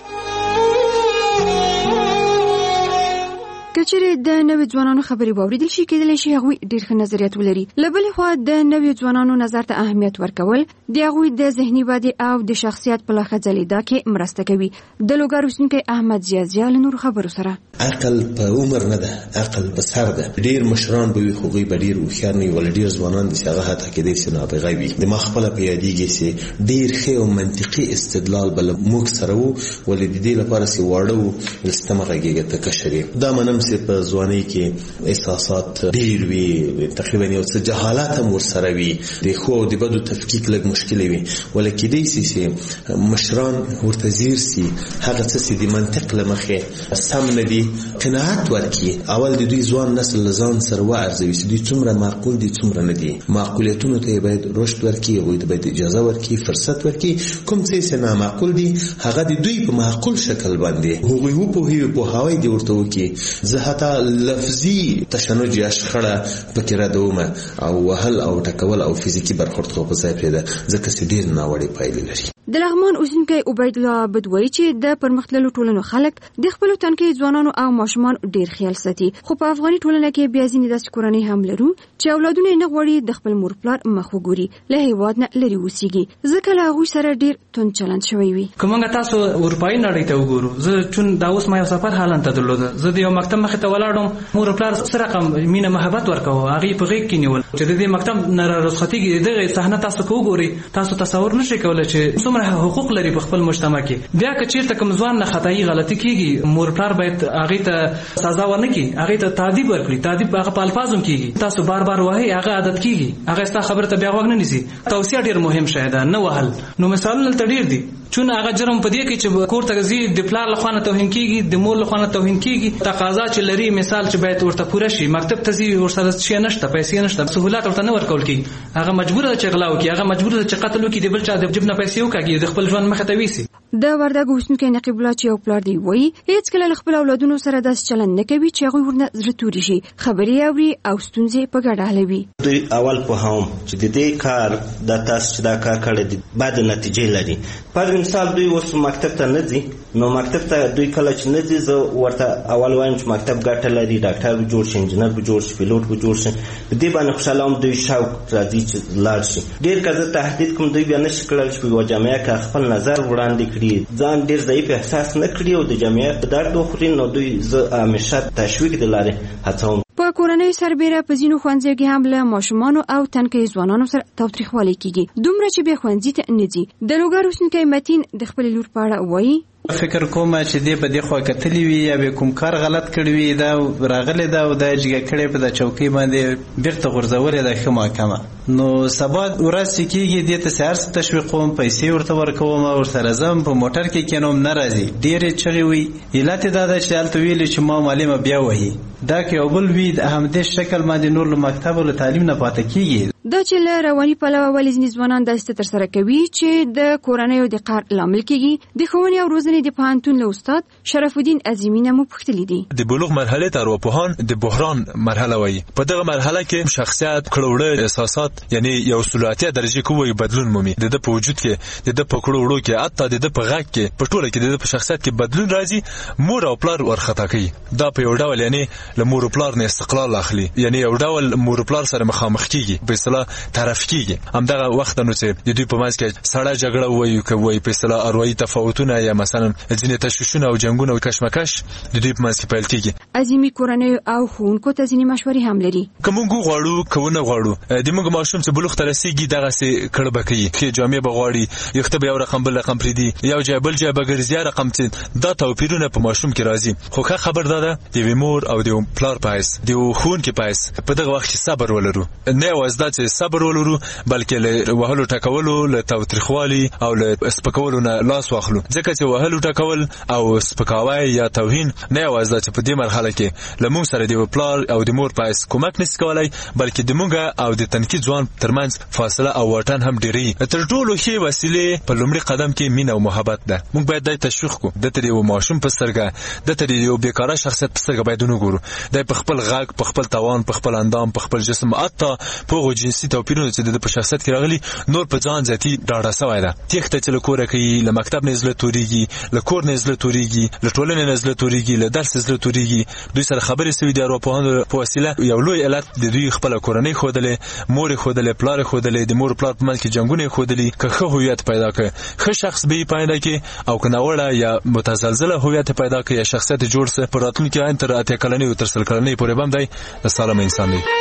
Speaker 8: کچېره د نوې ځوانانو خبري باوریدل شي کېدل شي هغه ډېر ښه نظریات ولري. لبلې خو د نوې ځوانانو نظر ته اهمیت ورکول د هغه د ذهني ودې او د شخصیت په لخوا ځلیدا کې مرسته کوي. د لوګاروسنکي احمد زیازیال نور خبرو سره
Speaker 11: عقل په عمر نه ده عقل په سر ده. ډېر مشران به خوږي به ډېر وخیار نه ول ډېر ځوانان د هغه هته کې د سنا به غیبي د ما خپل پیادیږي چې ډېر ښه او منطقي استدلال بل موږ سره وو ولې د دې لپاره چې واړو ولستمغه کېږي تکشري دا منم په ځواني کې احساسات ډیر وي تقریبا یو څه جهالت هم ورسره وي د خو د بدو تفکیک لږ مشکل وي ولکه دې سي مشران ورته زیر سي هغه څه د منطق لمخه سم نه دي قناعت ورکي اول د دوی ځوان نسل ځان سره وارزوي چې دوی څومره معقول دي څومره نه دي معقولیتونو ته باید رشد ورکي او باید اجازه ورکي فرصت ورکي کوم څه چې نه معقول دي هغه د دوی په معقول شکل باندې هغوی وو په هیو په هواي دی ورته وکي زه حتی لفظي تشنج یا شخړه پکې را دومه او وهل او ټکول او فزیکی برخورد خو په ځای پیدا ځکه چې ډیر ناوړي پایلې لري.
Speaker 8: د لغمان اوسنکي عبید الله بدوي چې د پرمختللو ټولنو خلک د خپل تنکي ځوانانو او ماشومان ډیر خیال ساتي خو په افغاني ټولنه کې بیا ځینې داسې کورنۍ هم لرو چې اولادونه نه غوړي د خپل مور پلار مخ وګوري له هیواد نه لري وسیږي ځکه لا هغه سره ډیر تون چلند شوی وي.
Speaker 27: کومه تاسو اروپאי نړۍ ته وګورو زه چون دا اوس ما یو سفر حالان ته درلوده زه د یو مکتب مخ ته ولاړم مور پلار سره کوم مینه محبت ورکاو هغه په غیږ کې نیول چې د دې مکتب نه رخصتي دغه صحنه تاسو کو ګوري تاسو تصور نشئ کولای چې څومره دومره حقوق لري په خپل مجتمع کې بیا که چیرته کوم ځوان نه خدای غلطي کیږي مور پلار باید هغه ته سزا ورنکړي هغه ته تعذيب ورکړي تعذيب هغه په الفاظو کیږي تاسو بار بار وایي هغه عادت کیږي هغه ستا خبره ته بیا وګ نه نیسي توصیه ډیر مهم شی ده نه وهل نو مثالونه تدیر دي چون هغه جرم پدې کې چې کور ته زی د پلار لخوانه توهین کیږي د مور لخوانه توهین کیږي تقاضا چې لري مثال چې باید ورته پوره شي مکتب ته زی ورسره شي نشته پیسې نشته سہولات ورته نه ورکول کی هغه مجبور ده چې غلا وکړي هغه مجبور ده چې قتل وکړي د بل چا د جبنه پیسې وکړي د خپل ژوند مخه ته ویسي
Speaker 8: د وردګو حسنکې نقیب الله چې یو پلار دی وایي هیڅ کله خپل اولادونو سره داس چلن نه کوي چې هغه ورنه زړه توري شي خبري اوري او ستونزې په ګډه حلوي
Speaker 12: دوی اول په هم چې د دې کار د تاسو چې دا کار کړی دی بعد نتیجې لري پر مثال دوی اوس مکتب ته نه ځي نو مکتب ته دوی کله چې نه ځي زه ورته اول وایم چې مکتب ګټه لري ډاکټر به جوړ شي انجینر به جوړ شي پیلوټ به جوړ شي دې باندې خوشاله هم دوی شوق راځي چې لاړ شي ډېر کله تهدید کوم دوی بیا نشي کړلی چې په یوه جامعه کې خپل نظر وړاندې کړي ځان ډېر ضعیف احساس نه کړي او د جامعه په درد وخوري نو دوی زه همیشه تشویق د لارې هڅوم
Speaker 8: په کورنۍ سربېره په ځینو ښوونځیو کې هم له ماشومانو او تنکۍ ځوانانو سره تاوتریخوالی کیږي دومره چې بیا ښوونځي ته نه ځي د لوګر حسنکۍ متین د خپلې لور په اړه وایي
Speaker 16: فکر کوم چې دې په دې خوا کتلی وي یا به کوم کار غلط کړی وي دا راغلی دا او د جګه کړي په د چوکۍ باندې بیرته غورځولې د ښه محکمه نو سبا ورځ کېږي دې ته سهار تشویقوم پیسې ورته ورکوم او ورسره زم په موټر کې کینوم ناراضي ډېرې چغې وي علت دا ده چې هلته ویلي چې ما معلمه بیا وهي دا کې یو بل وي د همدې شکل باندې نور له مکتب او له تعلیم نه پاتې کېږي
Speaker 8: دا چې له رواني پلوه ولې ځینې ځوانان داسې ترسره کوي چې د کورنیو د قهر لامل کېږي د ښوونې او روزنې د پوهنتون له استاد شرف الدین عظیمي نه مو پوښتلي دي
Speaker 17: د بلوغ مرحله ته ارواپوهان د بحران مرحله وایي په دغه مرحله کې شخصیت کړوړه احساسات یعنی یو سلواتي درجه کوي بدلون مومي د د په وجود کې د د په کړوړو کې حتی د د په غږ کې په ټوله کې د په شخصیت کې بدلون راځي مور او پلار ورخطا کوي دا په یو ډول یعنی له مور او پلار نه استقلال اخلي یعنی یو ډول مور او پلار سره مخامخ کیږي په اصطلاح طرف کیږي همدغه وخت نو چې د دوی په منځ کې سړه جګړه وایي کوي په اصطلاح اروایي تفاوتونه یا مثلا ځینې تشویشونه او جنگونه او کشمکش د دوی په منځ کې پیل کیږي
Speaker 8: عظیمي کورنۍ او ښوونکو ته ځینې مشورې هم لري
Speaker 17: که موږ غواړو که ونه غواړو د موږ ماشوم چې بلوغ ته رسیږي دغسې کړه به کوي ښې جامې به غواړي یخته به یو رقم بل رقم پرېږدي یو ځای بل ځای به ګرځي رقم چې دا توپیرونه په ماشوم کې راځي خو ښه خبر دا ده د یوې مور او د یو پلار په حیث د یو ښوونکي په حیث په دغه وخت کې صبر ولرو نه یوازې دا چې صبر ولرو بلکې له وهلو ټکولو له تاوتریخوالي او له سپکولو نه لاس واخلو ځکه چې وهلو ټکول او سپکاوی یا توهین نه یوازې دا چې په دې مرحله کې له موږ سره د پلار او د مور په حیث کومک نشي کولی بلکې د موږ او د تنکي ځوان ترمنځ فاصله او واټن هم ډېرېږي تر ټولو ښې وسیلې په لومړي قدم کې مینه او محبت ده موږ باید دا تشویق کړو دته د یو ماشوم په سترګه دته د یو بیکاره شخصیت په سترګه باید ونه ګورو دی په خپل غږ په خپل توان په خپل اندام په خپل جسم حتی په هغو جنسي توپیرونو چې د په شخصیت کې راغلي نور په ځان ذاتي ډاډه سوی ده تېښته چې له کوره کوي له مکتب نه زړه تورېږي له کور نه زړه تورېږي له ټولنې نه زړه تورېږي له درس زړه تورېږي دوی سره خبرې سوي د ارواپوهانو په وسیله یو لوی علت د دوی خپله کورنۍ ښودلې مور یې ښودلې پلار یې ښودلې د مور پلار په منځ کې جنګونه یې ښودلي که ښه هویت پیدا کړي ښه شخص به یې پیدا کړي او که ناوړه یا متزلزله هویت پیدا کړي یا شخصیت جوړ سي په راتلونکي کې تر اتیا کلنۍ او تر سل کلنۍ پورې به هم دی د سالم انسان دی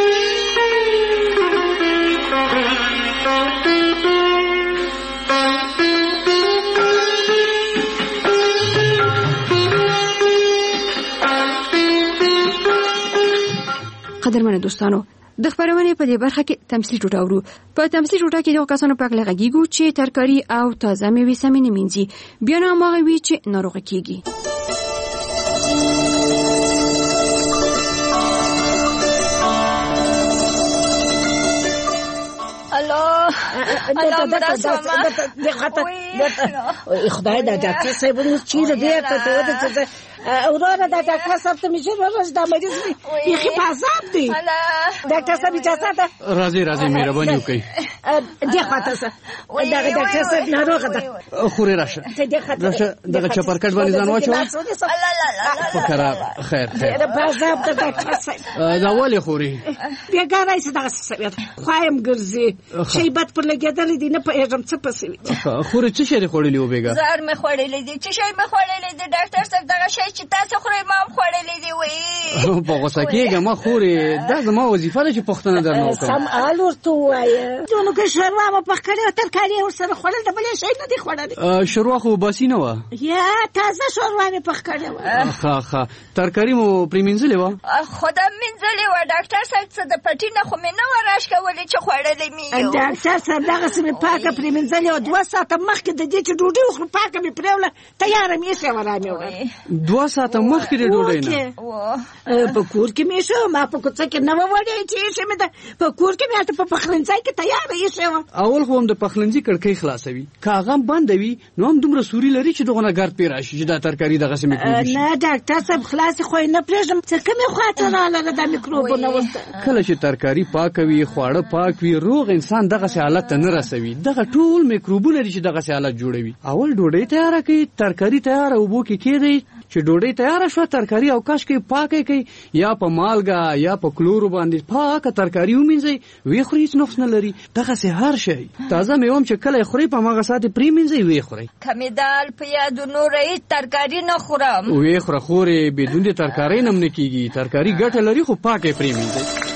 Speaker 8: قدرمنو دوستانو د خبرونه په دې برخه کې تمثيل جوړاورو په تمثيل جوړا کې د کسانو په اړه غږیږو چې ترکاری او تازه میوې سمې نه مینځي بیا نو هغه وی چې ناروغ کیږي
Speaker 18: الله الله مرسومه دغه خدای دا ډاکټر صاحب مو چیرې دی ته ته اورونه دا ډاکټر صاحب ته مشه ورځ د مریض یې خې پاساب دی ډاکټر صاحب اجازه ده
Speaker 19: راځي راځي مهرباني وکړئ
Speaker 18: دغه تاسو دا ډاکټر صاحب ناروغه ده
Speaker 19: خوري راشه راشه دغه چپرکټ باندې ځان واچو فکر خیر خیر
Speaker 18: پاساب د ډاکټر صاحب
Speaker 19: دا ولې خوري
Speaker 18: بیا ګارای څه دغه څه خوایم ګرځي شی بد پر لګیدل دي نه په اجم څه پسوي
Speaker 19: خوري څه شي خورلې و بیګا
Speaker 18: زار مې خورلې دي چې شی مې خورلې دي ډاکټر صاحب دغه شی
Speaker 1: چې تاسو خورئ ما هم خوړلې دي وایي
Speaker 19: په غوسه کېږه ما خورې دا زما وظیفه ده چې پوښتنه درنه وکړم
Speaker 18: سم حال ورته ووایه نو که شوروا مو پخ کړې او ترکاري یې ورسره خوړل د بلې شی نه دي خوړلی
Speaker 19: شوروا خو باسي نه وه
Speaker 18: یا تازه شوروا مې پخ کړې وه
Speaker 19: ښه ښه ترکاري مو پرې مینځلې وه
Speaker 1: خو دا مینځلې وه ډاکټر صاحب څه د پټي نه خو مې نه وه راښکولې چې خوړلې مې یو
Speaker 18: ډاکټر صاحب دغسې مې پاکه پرې مینځلې وه دوه ساعته مخکې د دې چې ډوډۍ وخورو پاکه مې پرېوله تیاره مې ایښې وه را مې وړه
Speaker 19: دوه ساعته مخکې د ډوډۍ نه
Speaker 18: په کور کې مې ایښې ما په کوڅه کې نه وه وړې چې ایښې مې ده په کور کې مې هلته په پخلنځی کې تیاره ایښې وه
Speaker 19: اول خو هم د پخلنځي کړکۍ خلاصوي که هغه هم بنده وي نو هم دومره سوري لري چې دغونه ګرد پرې راشي چې دا ترکاري دغسې میکروب شي
Speaker 18: نه ډاکټر صاحب خلاصې خو یې نه پرېږدم څه کومې خواته راغله دا میکروبونه ورته
Speaker 19: کله چې ترکاري پاکه وي خواړه پاک وي روغ انسان دغسې حالت ته نه رسوي دغه ټول میکروبونه دي چې دغسې حالت جوړوي اول ډوډۍ تیاره کوي ترکاري تیاره اوبو کې کېږدئ چې ډوډۍ تیاره شوه ترکاري او کش کوي پاکه کوي یا په مالګه یا په کلورو باندې پاکه ترکاري ومینځئ ویې خورئ هېڅ نقص نه لري دغسې هر شی تازه میوه هم چې کله یې خورئ په هماغه ساعت یې پرېمینځئ ویې خورئ
Speaker 1: که مې دال پیاز نوره هېڅ ترکاري نه خورم
Speaker 19: ویې خوره خورې بدون د ترکارۍ نه هم نه کېږي ترکاري ګټه لري خو پاکه یې پرېمینځئ